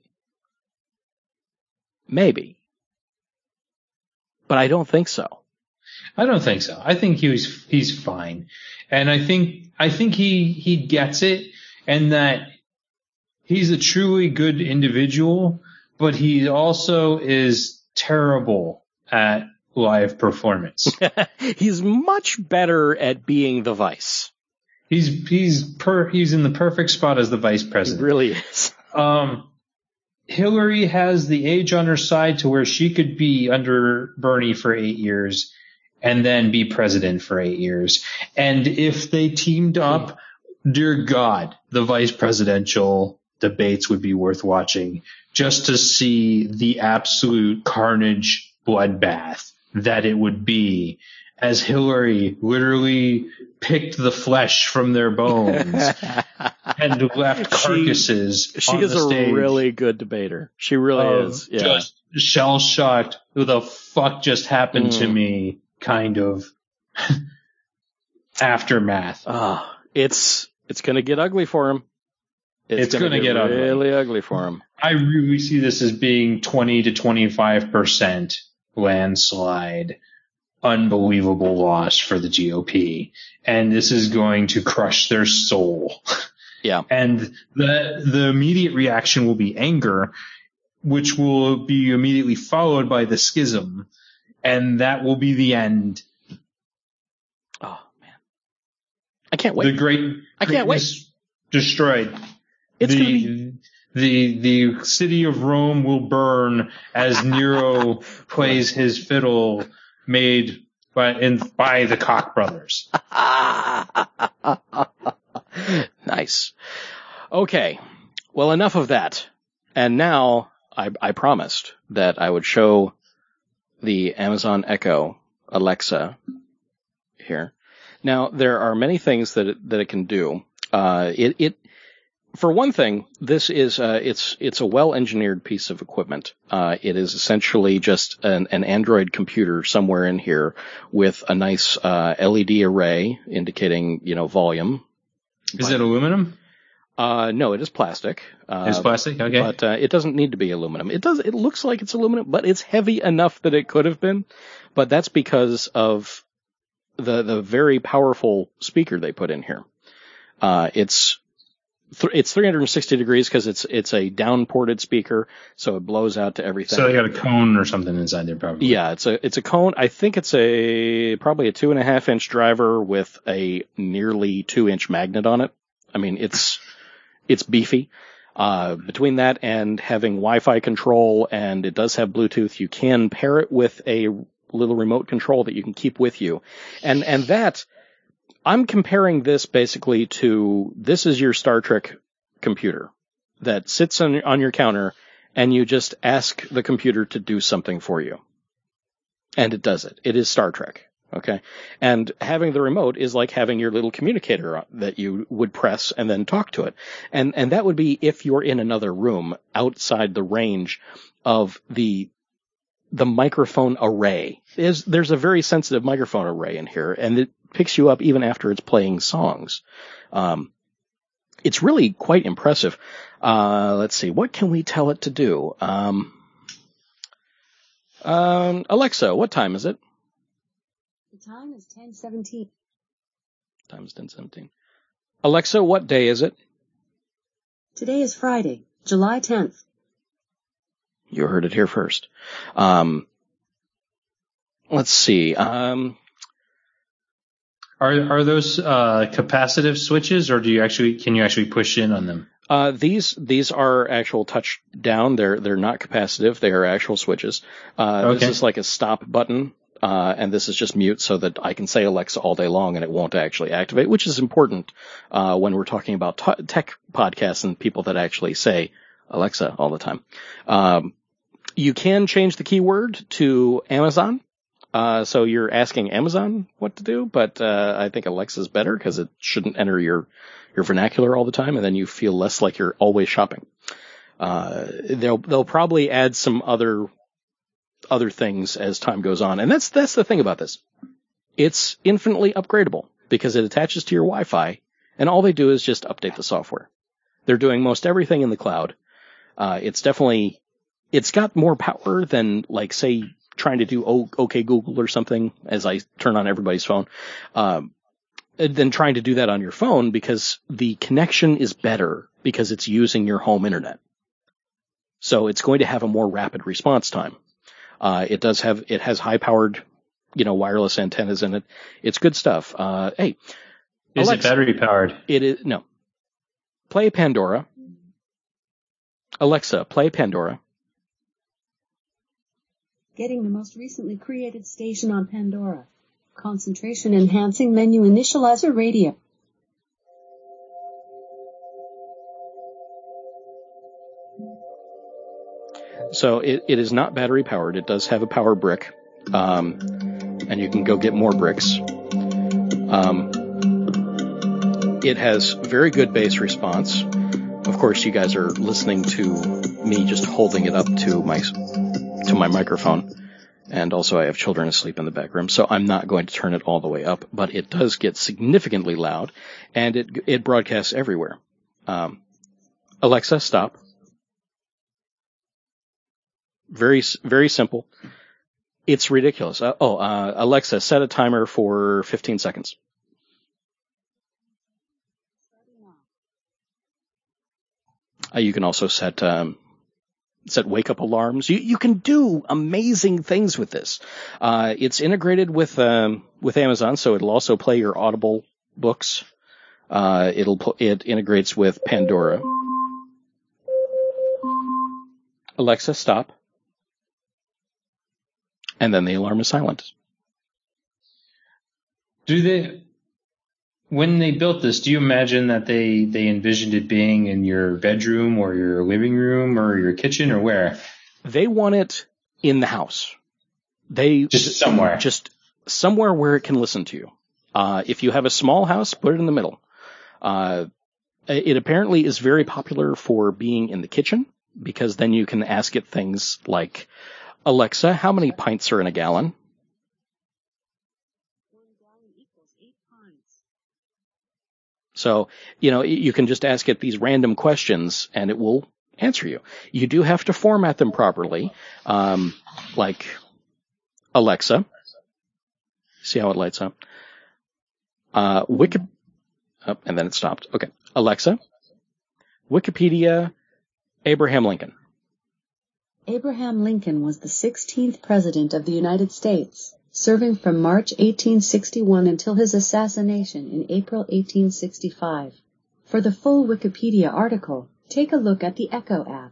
Maybe. But I don't think so. I don't think so. I think he was he's fine. And I think I think he he gets it, and that he's a truly good individual, but he also is terrible at live performance. He's much better at being the vice. He's he's per he's in the perfect spot as the vice president. He really is. Um, Hillary has the age on her side to where she could be under Bernie for eight years and then be president for eight years. And if they teamed up, dear God, the vice presidential debates would be worth watching just to see the absolute carnage bloodbath that it would be as Hillary literally picked the flesh from their bones and left carcasses she, she on is the stage. A really good debater. She really uh, is. Yeah. Just shell-shocked, who the fuck just happened mm. to me kind of aftermath. Uh, it's it's going to get ugly for him. It's, it's going to get, get really ugly. ugly for him. I really see this as being twenty to twenty-five percent landslide. Unbelievable loss for the G O P, and this is going to crush their soul. Yeah. And the the immediate reaction will be anger, which will be immediately followed by the schism, and that will be the end. Oh man, I can't wait. The great I can't wait. Destroyed. It's the, gonna be. The the city of Rome will burn as Nero plays his fiddle. Made by in by the Koch brothers. Nice. Okay. Well, enough of that. And now I, I promised that I would show the Amazon Echo Alexa here. Now there are many things that it, that it can do. Uh, it it. For one thing, this is uh, it's it's a well-engineered piece of equipment. Uh, it is essentially just an, an Android computer somewhere in here with a nice uh, L E D array indicating, you know, volume. Is but, it aluminum? Uh, no, it is plastic. Uh, it's plastic, okay. But uh, it doesn't need to be aluminum. It does. It looks like it's aluminum, but it's heavy enough that it could have been. But that's because of the the very powerful speaker they put in here. Uh, it's It's three hundred sixty degrees because it's it's a down-ported speaker, so it blows out to everything. So they got a cone or something inside there, probably. Yeah, it's a it's a cone. I think it's a probably a two and a half inch driver with a nearly two inch magnet on it. I mean, it's it's beefy. Uh, between that and having Wi-Fi control, and it does have Bluetooth, you can pair it with a little remote control that you can keep with you, and and that. I'm comparing this basically to, this is your Star Trek computer that sits on, on your counter and you just ask the computer to do something for you. And it does it. It is Star Trek. Okay. And having the remote is like having your little communicator that you would press and then talk to it. And, and that would be if you're in another room outside the range of the the microphone array. Is there's a very sensitive microphone array in here, and it picks you up even after it's playing songs. Um, it's really quite impressive. Uh, let's see, what can we tell it to do? Um, um, Alexa, what time is it? The time is ten seventeen. Time is ten seventeen. Alexa, what day is it? Today is Friday, July tenth. You heard it here first. Um, let's see. Um, are are those uh, capacitive switches, or do you actually can you actually push in on them? Uh, these these are actual touch down. They're they're not capacitive. They are actual switches. Uh, okay. This is like a stop button, uh, and this is just mute so that I can say Alexa all day long and it won't actually activate, which is important uh, when we're talking about t- tech podcasts and people that actually say Alexa all the time. Um, You can change the keyword to Amazon. Uh, so you're asking Amazon what to do, but, uh, I think Alexa's better because it shouldn't enter your, your vernacular all the time, and then you feel less like you're always shopping. Uh, they'll they'll probably add some other other things as time goes on, and that's that's the thing about this. It's infinitely upgradable because it attaches to your Wi-Fi, and all they do is just update the software. They're doing most everything in the cloud. Uh, it's definitely it's got more power than, like, say, trying to do OK Google or something as I turn on everybody's phone. Um, than trying to do that on your phone, because the connection is better because it's using your home internet. So it's going to have a more rapid response time. Uh, it does have, it has high powered, you know, wireless antennas in it. It's good stuff. Uh, hey. Is Alexa, it battery powered? It is, no. Play Pandora. Alexa, play Pandora. Getting the most recently created station on Pandora. Concentration enhancing menu initializer radio. So it, it is not battery powered. It does have a power brick. Um, and you can go get more bricks. Um, it has very good bass response. Of course, you guys are listening to me just holding it up to my, to my microphone. And also I have children asleep in the back room, so I'm not going to turn it all the way up, but it does get significantly loud, and it it broadcasts everywhere. Um, Alexa, stop. Very, very simple. It's ridiculous. Uh, oh, uh, Alexa, set a timer for fifteen seconds. Uh, you can also set... Um, set wake up alarms. You, you can do amazing things with this. Uh, it's integrated with, um, with Amazon, so it'll also play your Audible books. Uh, it'll, it integrates with Pandora. Alexa, stop. And then the alarm is silent. Do they, when they built this, do you imagine that they, they envisioned it being in your bedroom or your living room or your kitchen or where? They want it in the house. They just somewhere, just somewhere where it can listen to you. Uh, if you have a small house, put it in the middle. Uh, it apparently is very popular for being in the kitchen, because then you can ask it things like, Alexa, how many pints are in a gallon? So, you know, you can just ask it these random questions and it will answer you. You do have to format them properly. Um, like, Alexa. See how it lights up? Uh, Wiki, oh, and then it stopped. Okay. Alexa. Wikipedia, Abraham Lincoln. Abraham Lincoln was the sixteenth President of the United States, serving from March eighteen sixty-one until his assassination in April eighteen sixty-five. For the full Wikipedia article, take a look at the Echo app.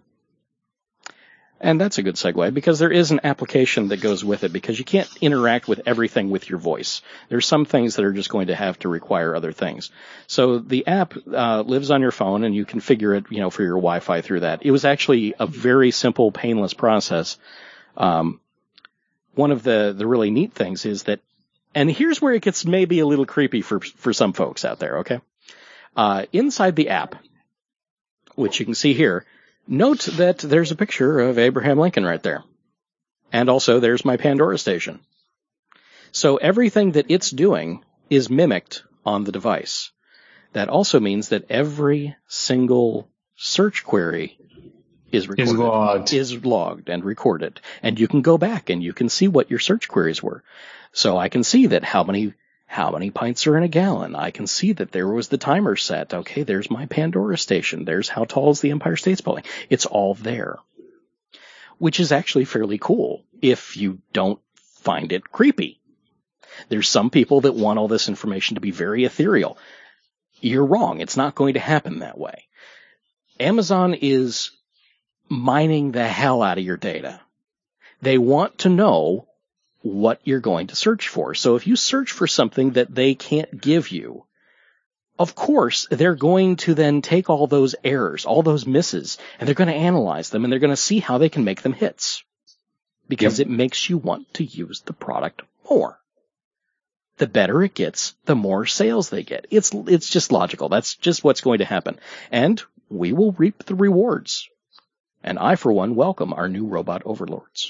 And that's a good segue, because there is an application that goes with it, because you can't interact with everything with your voice. There's some things that are just going to have to require other things. So the app uh, lives on your phone, and you configure it, you know, for your Wi-Fi through that. It was actually a very simple, painless process. Um, one of the, the really neat things is that, and here's where it gets maybe a little creepy for for some folks out there, okay? Uh, inside the app, which you can see here, note that there's a picture of Abraham Lincoln right there. And also there's my Pandora station. So everything that it's doing is mimicked on the device. That also means that every single search query is recorded. Is logged. Is logged and recorded. And you can go back and you can see what your search queries were. So I can see that how many How many pints are in a gallon? I can see that there was the timer set. Okay, there's my Pandora station. There's how tall is the Empire State Building. It's all there. Which is actually fairly cool if you don't find it creepy. There's some people that want all this information to be very ethereal. You're wrong. It's not going to happen that way. Amazon is mining the hell out of your data. They want to know what you're going to search for. So if you search for something that they can't give you, of course, they're going to then take all those errors, all those misses, and they're going to analyze them, and they're going to see how they can make them hits. Because yep. It makes you want to use the product more. The better it gets, the more sales they get. It's, it's just logical. That's just what's going to happen. And we will reap the rewards. And I, for one, welcome our new robot overlords.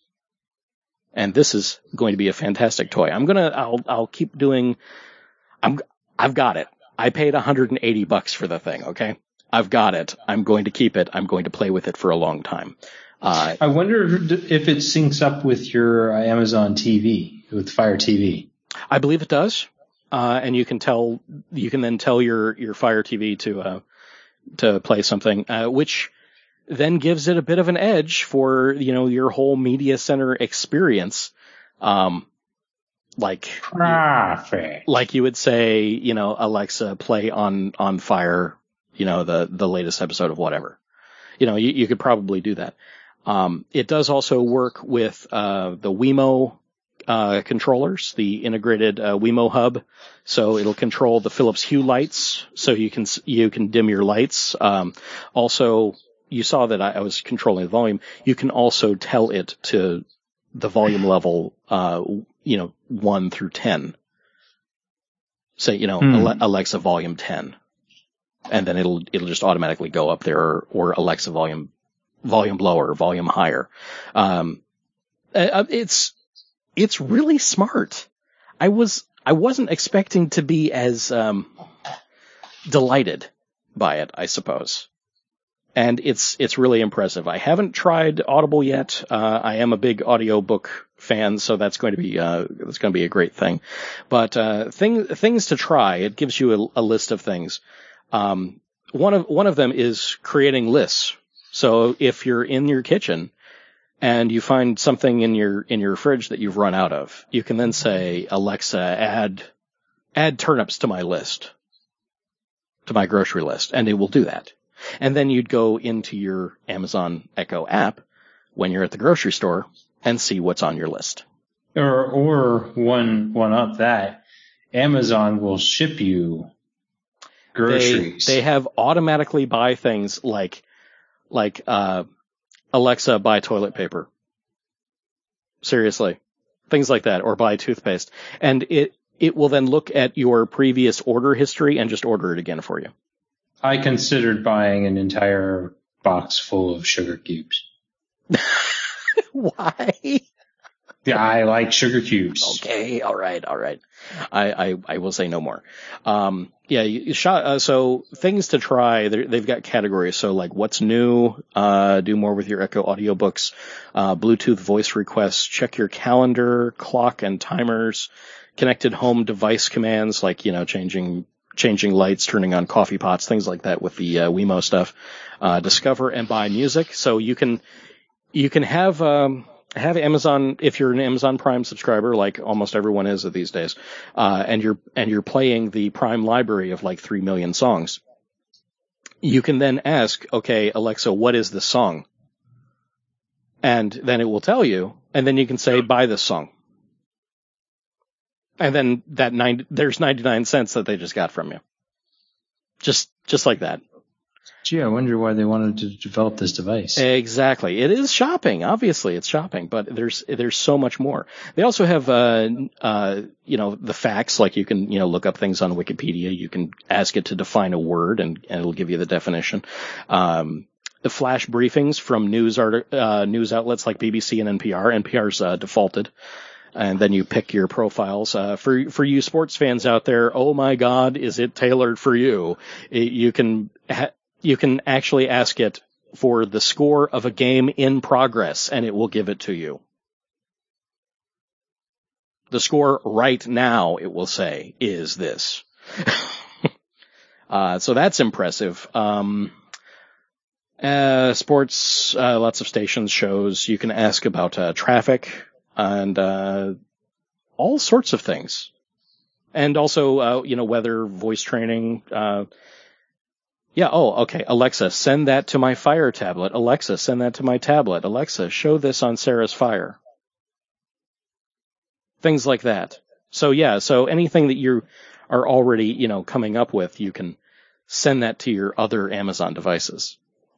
And this is going to be a fantastic toy. I'm gonna, I'll, I'll keep doing, I'm, I've got it. I paid one hundred eighty bucks for the thing, okay? I've got it. I'm going to keep it. I'm going to play with it for a long time. Uh, I wonder if it syncs up with your Amazon T V, with Fire T V. I believe it does. Uh, and you can tell, you can then tell your, your Fire T V to, uh, to play something, uh, which then gives it a bit of an edge for, you know, your whole media center experience. Um, like, Perfect. like you would say, you know, Alexa, play on, on Fire, you know, the, the latest episode of whatever. You know, you, you could probably do that. Um, it does also work with, uh, the Wemo, uh, controllers, the integrated, uh, Wemo hub. So it'll control the Philips Hue lights. So you can, you can dim your lights. Um, also, you saw that I, I was controlling the volume. You can also tell it to the volume level, uh, you know, one through ten. Say, you know, hmm. Alexa volume ten. And then it'll, it'll just automatically go up there, or, or Alexa volume, volume lower, volume higher. Um, it's, it's really smart. I was, I wasn't expecting to be as, um, delighted by it, I suppose. And it's, it's really impressive. I haven't tried Audible yet. Uh, I am a big audiobook fan, so that's going to be, uh, that's going to be a great thing. But, uh, thing, things to try. It gives you a, a list of things. Um, one of, one of them is creating lists. So if you're in your kitchen and you find something in your, in your fridge that you've run out of, you can then say, Alexa, add, add turnips to my list, to my grocery list, and it will do that. And then you'd go into your Amazon Echo app when you're at the grocery store and see what's on your list. Or, or one, one up that, Amazon will ship you groceries. They, they have automatically buy things like, like, uh, Alexa, buy toilet paper. Seriously. Things like that, or buy toothpaste. And it, it will then look at your previous order history and just order it again for you. I considered buying an entire box full of sugar cubes. Why? Yeah, I like sugar cubes. Okay, all right, all right. I, I, I will say no more. Um, yeah, you shot, uh, so things to try, they've got categories. So like what's new, uh, do more with your Echo audiobooks, uh, Bluetooth voice requests, check your calendar, clock and timers, connected home device commands, like, you know, changing, changing lights, turning on coffee pots, things like that with the, uh, Wemo stuff, uh, discover and buy music. So you can, you can have, um, have Amazon, if you're an Amazon Prime subscriber, like almost everyone is these days, uh, and you're, and you're playing the Prime library of like three million songs, you can then ask, okay, Alexa, what is this song? And then it will tell you, and then you can say, buy this song. And then that nine, there's ninety-nine cents that they just got from you. Just, just like that. Gee, I wonder why they wanted to develop this device. Exactly. It is shopping. Obviously, it's shopping, but there's, there's so much more. They also have, uh, uh, you know, the facts, like you can, you know, look up things on Wikipedia. You can ask it to define a word and, and it'll give you the definition. Um, the flash briefings from news art, uh, news outlets like B B C and N P R. N P R's, uh, defaulted. And then you pick your profiles. Uh, for, for you sports fans out there, oh my God, is it tailored for you? It, you can, ha- you can actually ask it for the score of a game in progress and it will give it to you. The score right now, it will say, is this. uh, so that's impressive. Um, uh, sports, uh, lots of stations, shows. You can ask about, uh, traffic. And, uh, all sorts of things. And also, uh, you know, weather, voice training, uh, yeah, oh, okay, Alexa, send that to my Fire tablet. Alexa, send that to my tablet. Alexa, show this on Sarah's Fire. Things like that. So yeah, so anything that you are already, you know, coming up with, you can send that to your other Amazon devices.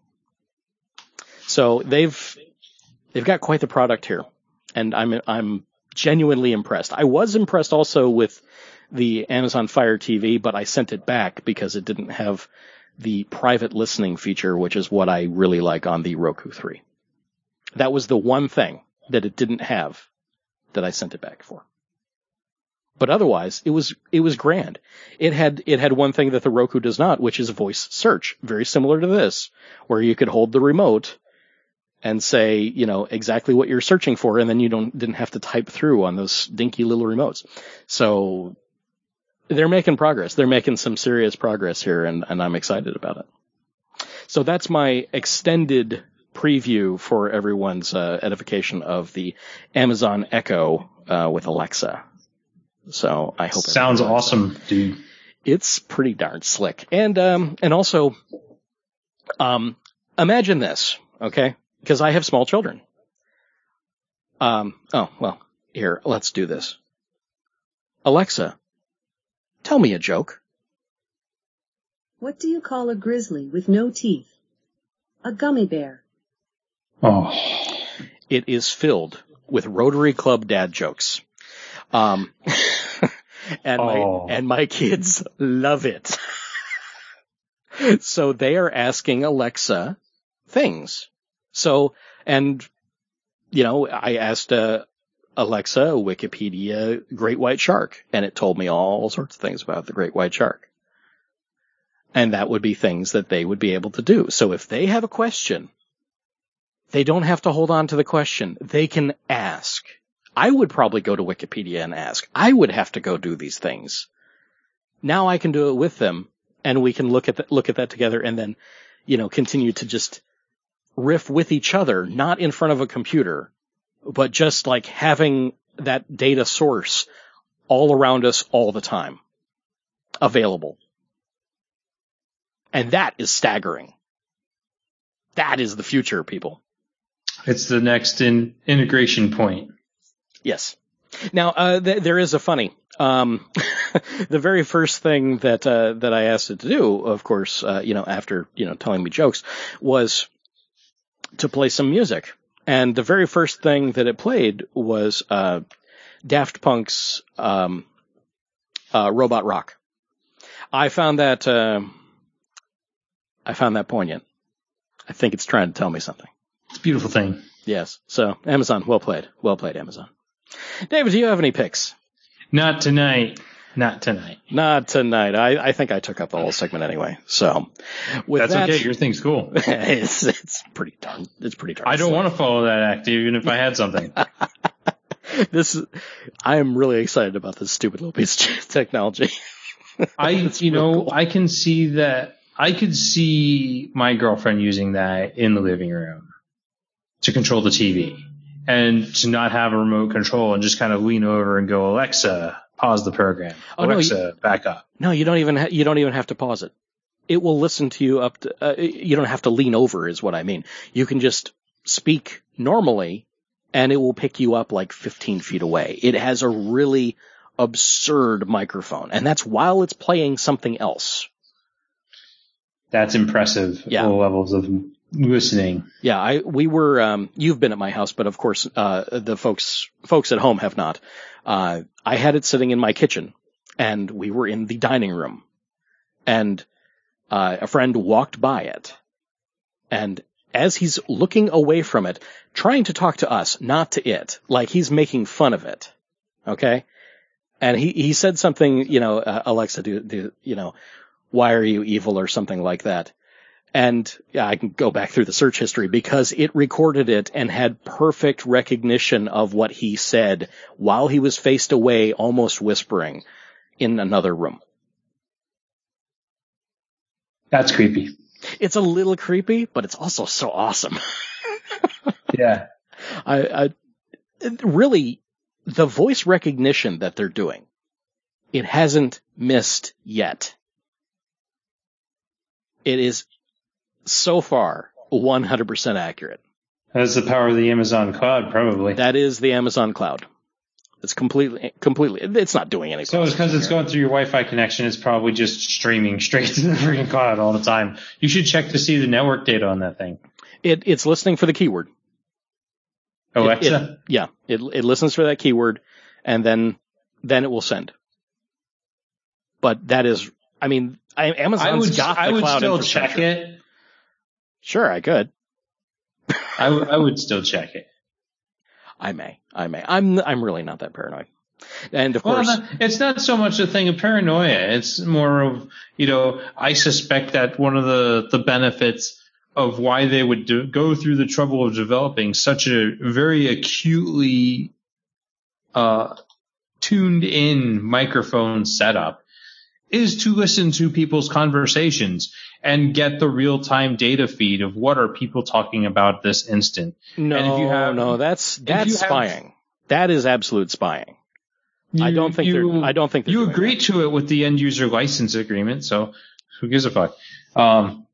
So they've, they've got quite the product here. And I'm, I'm genuinely impressed. I was impressed also with the Amazon Fire T V, but I sent it back because it didn't have the private listening feature, which is what I really like on the Roku three. That was the one thing that it didn't have that I sent it back for. But otherwise, it was it was grand. It had it had one thing that the Roku does not, which is voice search, very similar to this, where you could hold the remote and say, you know, exactly what you're searching for, and then you don't didn't have to type through on those dinky little remotes. So they're making progress. They're making some serious progress here, and, and I'm excited about it. So that's my extended preview for everyone's uh, edification of the Amazon Echo uh, with Alexa. So I hope sounds awesome, that. dude. It's pretty darn slick, and um, and also, um, imagine this, okay? Because I have small children. Um, oh well, here, let's do this. Alexa, tell me a joke. What do you call a grizzly with no teeth? A gummy bear. Oh, it is filled with Rotary Club dad jokes. Um, and oh. my, and my kids love it. So they are asking Alexa things. So, and, you know, I asked, uh, Alexa, Wikipedia, Great White Shark, and it told me all sorts of things about the Great White Shark. And that would be things that they would be able to do. So if they have a question, they don't have to hold on to the question. They can ask. I would probably go to Wikipedia and ask. I would have to go do these things. Now I can do it with them, and we can look at the, look at that together, and then, you know, continue to just riff with each other, not in front of a computer, but just like having that data source all around us all the time, available. And that is staggering. That is the future, people. It's the next in integration point. Yes. Now, uh, th- there is a funny, um, the very first thing that, uh, that I asked it to do, of course, uh, you know, after, you know, telling me jokes, was to play some music. And the very first thing that it played was, uh, Daft Punk's, um, uh, Robot Rock. I found that, uh, I found that poignant. I think it's trying to tell me something. It's a beautiful thing. Yes. So, Amazon, well played. Well played, Amazon. David, do you have any picks? Not tonight. Not tonight. Not tonight. I, I think I took up the whole segment anyway. So, with That's that, okay. Your thing's cool. it's, it's pretty darn. It's pretty darn. I don't slick. want to follow that act, even if I had something. This is. I am really excited about this stupid little piece of technology. I, you know, cool. I can see that. I could see my girlfriend using that in the living room to control the T V. And to not have a remote control and just kind of lean over and go, Alexa, pause the program. Oh, Alexa, no, you, back up. No, you don't even ha- you don't even have to pause it. It will listen to you up to. Uh, you don't have to lean over, is what I mean. You can just speak normally, and it will pick you up like fifteen feet away. It has a really absurd microphone, and that's while it's playing something else. That's impressive. Yeah. Low levels of listening. Yeah, I we were. Um, you've been at my house, but of course, uh, the folks folks at home have not. Uh, I had it sitting in my kitchen, and we were in the dining room, and uh, a friend walked by it, and as he's looking away from it, trying to talk to us, not to it, like he's making fun of it. Okay, and he he said something, you know, uh, Alexa, do do you know, why are you evil or something like that. And yeah, I can go back through the search history because it recorded it and had perfect recognition of what he said while he was faced away, almost whispering in another room. That's creepy. It's a little creepy, but it's also so awesome. Yeah. I, I really, the voice recognition that they're doing, it hasn't missed yet. It is so far one hundred percent accurate. That's the power of the Amazon cloud, probably. That is the Amazon cloud. It's completely, completely, it's not doing anything. So it's because it's going through your Wi-Fi connection, it's probably just streaming straight to the freaking cloud all the time. You should check to see the network data on that thing. It, it's listening for the keyword. Alexa? It, it, yeah, it, it listens for that keyword, and then, then it will send. But that is, I mean, I, Amazon's I would, got the I would cloud still infrastructure. check it. Sure, I could. I, w- I would still check it. I may. I may. I'm I'm really not that paranoid. And of well, course, not, it's not so much a thing of paranoia. It's more of, you know, I suspect that one of the, the benefits of why they would do, go through the trouble of developing such a very acutely uh, tuned in microphone setup is to listen to people's conversations and get the real-time data feed of what are people talking about this instant. No, and if you have, no, that's that's have, spying. That is absolute spying. You, I don't think you, they're. I don't think they're you doing agree that. to it with the end user license agreement. So who gives a fuck? Um,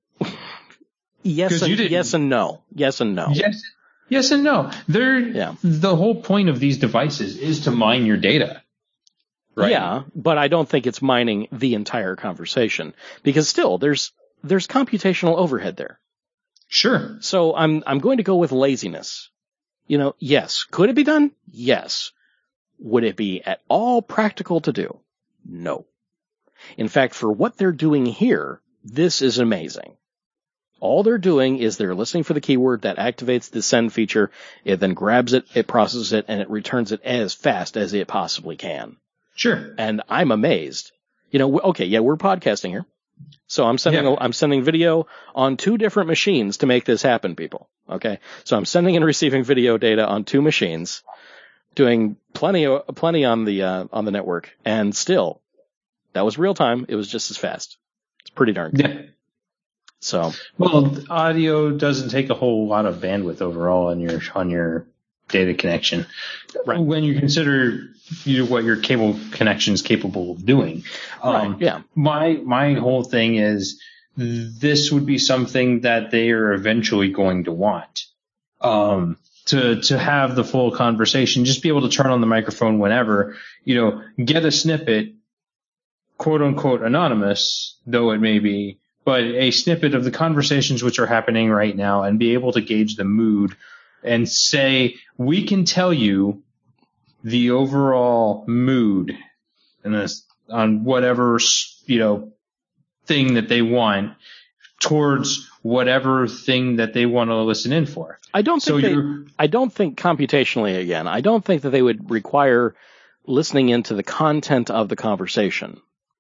yes, and, yes, and no. Yes and no. Yes, yes and no. They're yeah. The whole point of these devices is to mine your data. Right? Yeah, but I don't think it's mining the entire conversation because still there's there's computational overhead there. Sure. So I'm I'm going to go with laziness. You know, yes. Could it be done? Yes. Would it be at all practical to do? No. In fact, for what they're doing here, this is amazing. All they're doing is they're listening for the keyword that activates the send feature. It then grabs it, it processes it, and it returns it as fast as it possibly can. Sure. And I'm amazed. You know, okay, yeah, we're podcasting here. So I'm sending, yeah. a, I'm sending video on two different machines to make this happen, people. Okay. So I'm sending and receiving video data on two machines, doing plenty, plenty on the, uh, on the network. And still, that was real time. It was just as fast. It's pretty darn good. Yeah. So. Well, audio doesn't take a whole lot of bandwidth overall on your, on your data connection. Right. When you consider you know, what your cable connection is capable of doing. Um, right. Yeah. My, my whole thing is this would be something that they are eventually going to want. Um, to, to have the full conversation, just be able to turn on the microphone whenever, you know, get a snippet, quote unquote anonymous, though it may be, but a snippet of the conversations which are happening right now and be able to gauge the mood and say, we can tell you the overall mood and this on whatever, you know, thing that they want towards whatever thing that they want to listen in for. I don't think so they, I don't think computationally again, I don't think that they would require listening into the content of the conversation.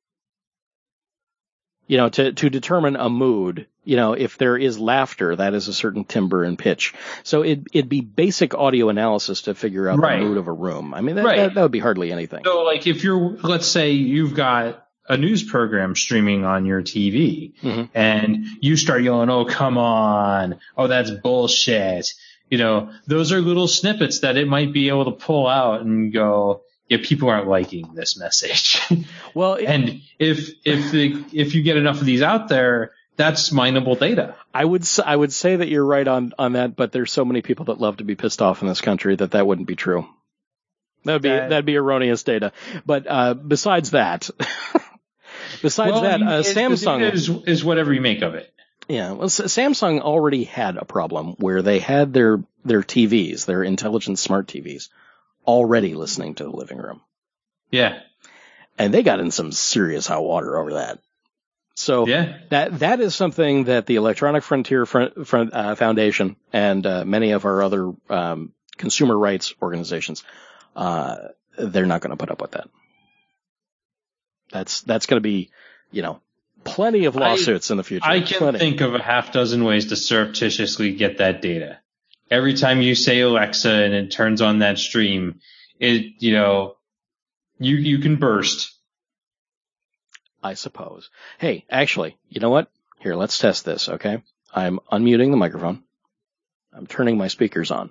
You know, to, to determine a mood, you know, if there is laughter, that is a certain timbre and pitch. So it, it'd be basic audio analysis to figure out right. the mood of a room. I mean, that, right. that, that would be hardly anything. So like if you're, let's say you've got a news program streaming on your T V mm-hmm. and you start yelling, oh, come on. Oh, that's bullshit. You know, those are little snippets that it might be able to pull out and go, yeah, people aren't liking this message. Well, it, and if, if the, if you get enough of these out there, that's mineable data. I would, I would say that you're right on, on that, but there's so many people that love to be pissed off in this country that that wouldn't be true. That would be, that, that'd be erroneous data. But, uh, besides that, besides well, that, uh, it, Samsung is, is whatever you make of it. Yeah. Well, Samsung already had a problem where they had their, their T Vs, their intelligent smart T Vs, already listening to the living room. Yeah. And they got in some serious hot water over that. So yeah. that, that is something that the Electronic Frontier Front, Front, uh, Foundation and, uh, many of our other, um, consumer rights organizations, uh, they're not going to put up with that. That's, that's going to be, you know, plenty of lawsuits I, in the future. I can plenty. think of a half dozen ways to surreptitiously get that data. Every time you say Alexa and it turns on that stream, it, you know, you, you can burst. I suppose. Hey, actually, you know what? Here, let's test this, okay? I'm unmuting the microphone. I'm turning my speakers on.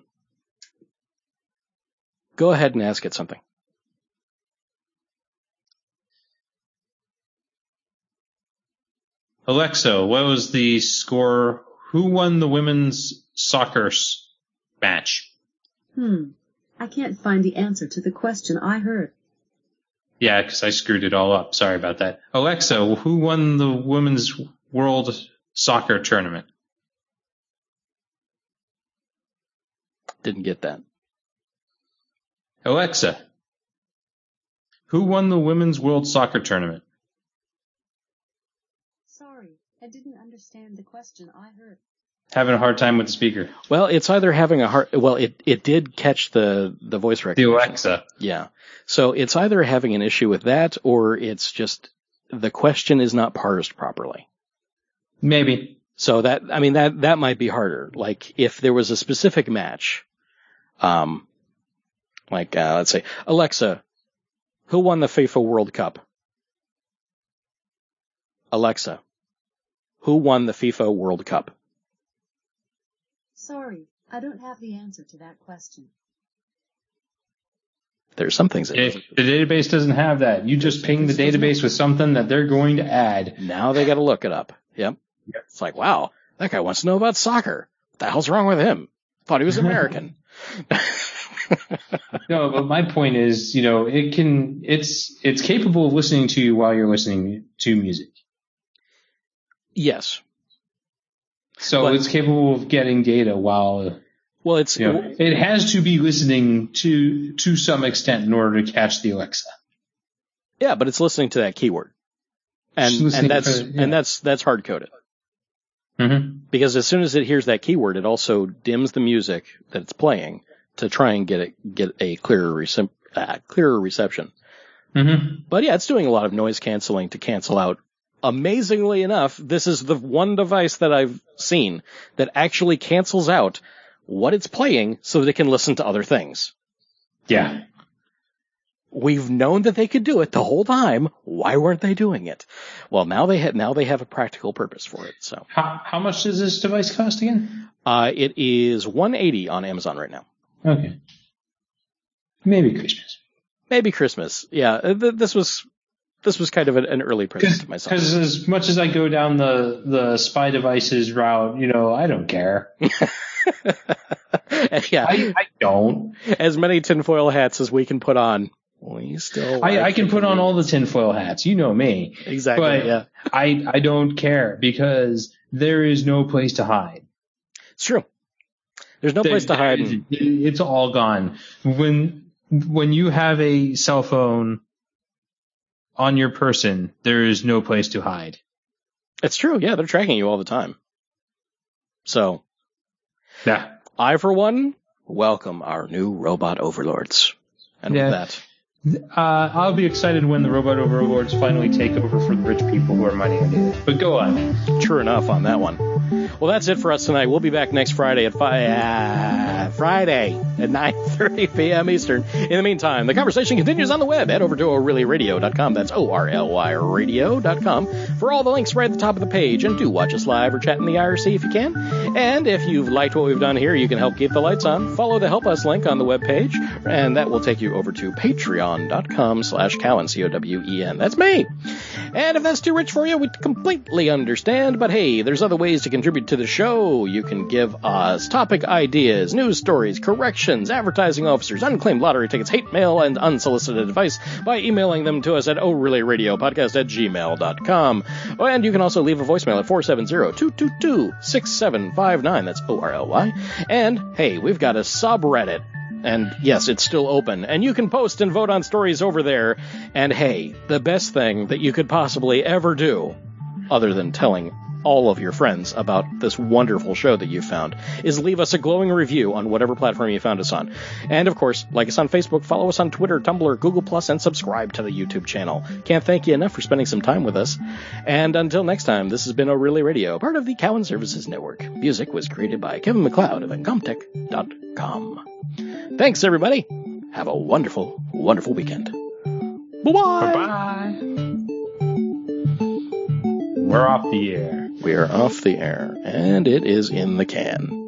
Go ahead and ask it something. Alexa, what was the score? Who won the women's soccer match? Hmm. I can't find the answer to the question I heard. Yeah, because I screwed it all up. Sorry about that. Alexa, who won the women's world soccer tournament? Didn't get that. Alexa, who won the women's world soccer tournament? I didn't understand the question I heard. Having a hard time with the speaker. Well, it's either having a hard, well, it, it did catch the, the voice recognition. The Alexa. Yeah. So it's either having an issue with that or it's just the question is not parsed properly. Maybe. So that, I mean, that, that might be harder. Like if there was a specific match, um, like, uh, let's say, Alexa, who won the FIFA World Cup? Alexa, who won the FIFA World Cup? Sorry, I don't have the answer to that question. There's some things that if the database doesn't have that, you just ping the database with something that they're going to add. Now they got to look it up. Yep. yep. It's like, wow, that guy wants to know about soccer. What the hell's wrong with him? Thought he was American. No, but my point is, you know, it can, it's, it's capable of listening to you while you're listening to music. Yes. So but, it's capable of getting data while, well, it's, you know, it has to be listening to, to some extent in order to catch the Alexa. Yeah, but it's listening to that keyword. And, and that's, for, yeah. and that's, that's hard coded. Mm-hmm. Because as soon as it hears that keyword, it also dims the music that it's playing to try and get it, get a clearer, rece- uh, clearer reception. Mm-hmm. But yeah, it's doing a lot of noise canceling to cancel out. Amazingly enough, this is the one device that I've seen that actually cancels out what it's playing so that it can listen to other things. Yeah. We've known that they could do it the whole time. Why weren't they doing it? Well, now they have, now they have a practical purpose for it. So how, how much does this device cost again? Uh, it is one hundred eighty dollars on Amazon right now. Okay. Maybe Christmas. Maybe Christmas. Yeah. Th- this was, This was kind of an, an early present to myself. Because as much as I go down the, the spy devices route, you know, I don't care. yeah, I, I don't. As many tinfoil hats as we can put on, we still. I, I can put on all the tinfoil hats. You know me. Exactly. But yeah. I I don't care because there is no place to hide. It's true. There's no there, place to hide. Is, it's all gone. When when you have a cell phone on your person, there is no place to hide. It's true. Yeah, they're tracking you all the time. So, yeah. I, for one, welcome our new robot overlords. And yeah. with that, uh, I'll be excited when the robot overlords finally take over for the rich people who are mining our data. But go on. True enough on that one. Well, that's it for us tonight. We'll be back next Friday at five, uh, Friday at nine thirty p.m. Eastern. In the meantime, the conversation continues on the web. Head over to O Really Radio dot com. That's O R L Y radio dot com for all the links right at the top of the page. And do watch us live or chat in the I R C if you can. And if you've liked what we've done here, you can help keep the lights on. Follow the Help Us link on the web page, and that will take you over to patreon dot com slash Cowen, C O W E N. That's me. And if that's too rich for you, we completely understand. But hey, there's other ways to contribute to the show. You can give us topic ideas, news stories, corrections, advertising officers, unclaimed lottery tickets, hate mail, and unsolicited advice by emailing them to us at o really radio podcast at gmail dot com. And you can also leave a voicemail at four seven zero, two two two, six seven five nine. That's O R L Y. And hey, we've got a subreddit. And yes, it's still open. And you can post and vote on stories over there. And hey, the best thing that you could possibly ever do, other than telling all of your friends about this wonderful show that you found, is leave us a glowing review on whatever platform you found us on. And of course, like us on Facebook, follow us on Twitter, Tumblr, Google Plus, and subscribe to the YouTube channel. Can't thank you enough for spending some time with us. And until next time, this has been O Really Radio, part of the Cowen Services Network. Music was created by Kevin MacLeod of Incomtech dot com. Thanks, everybody. Have a wonderful, wonderful weekend. Bye-bye. Bye-bye. We're off the air. We're off the air, and it is in the can.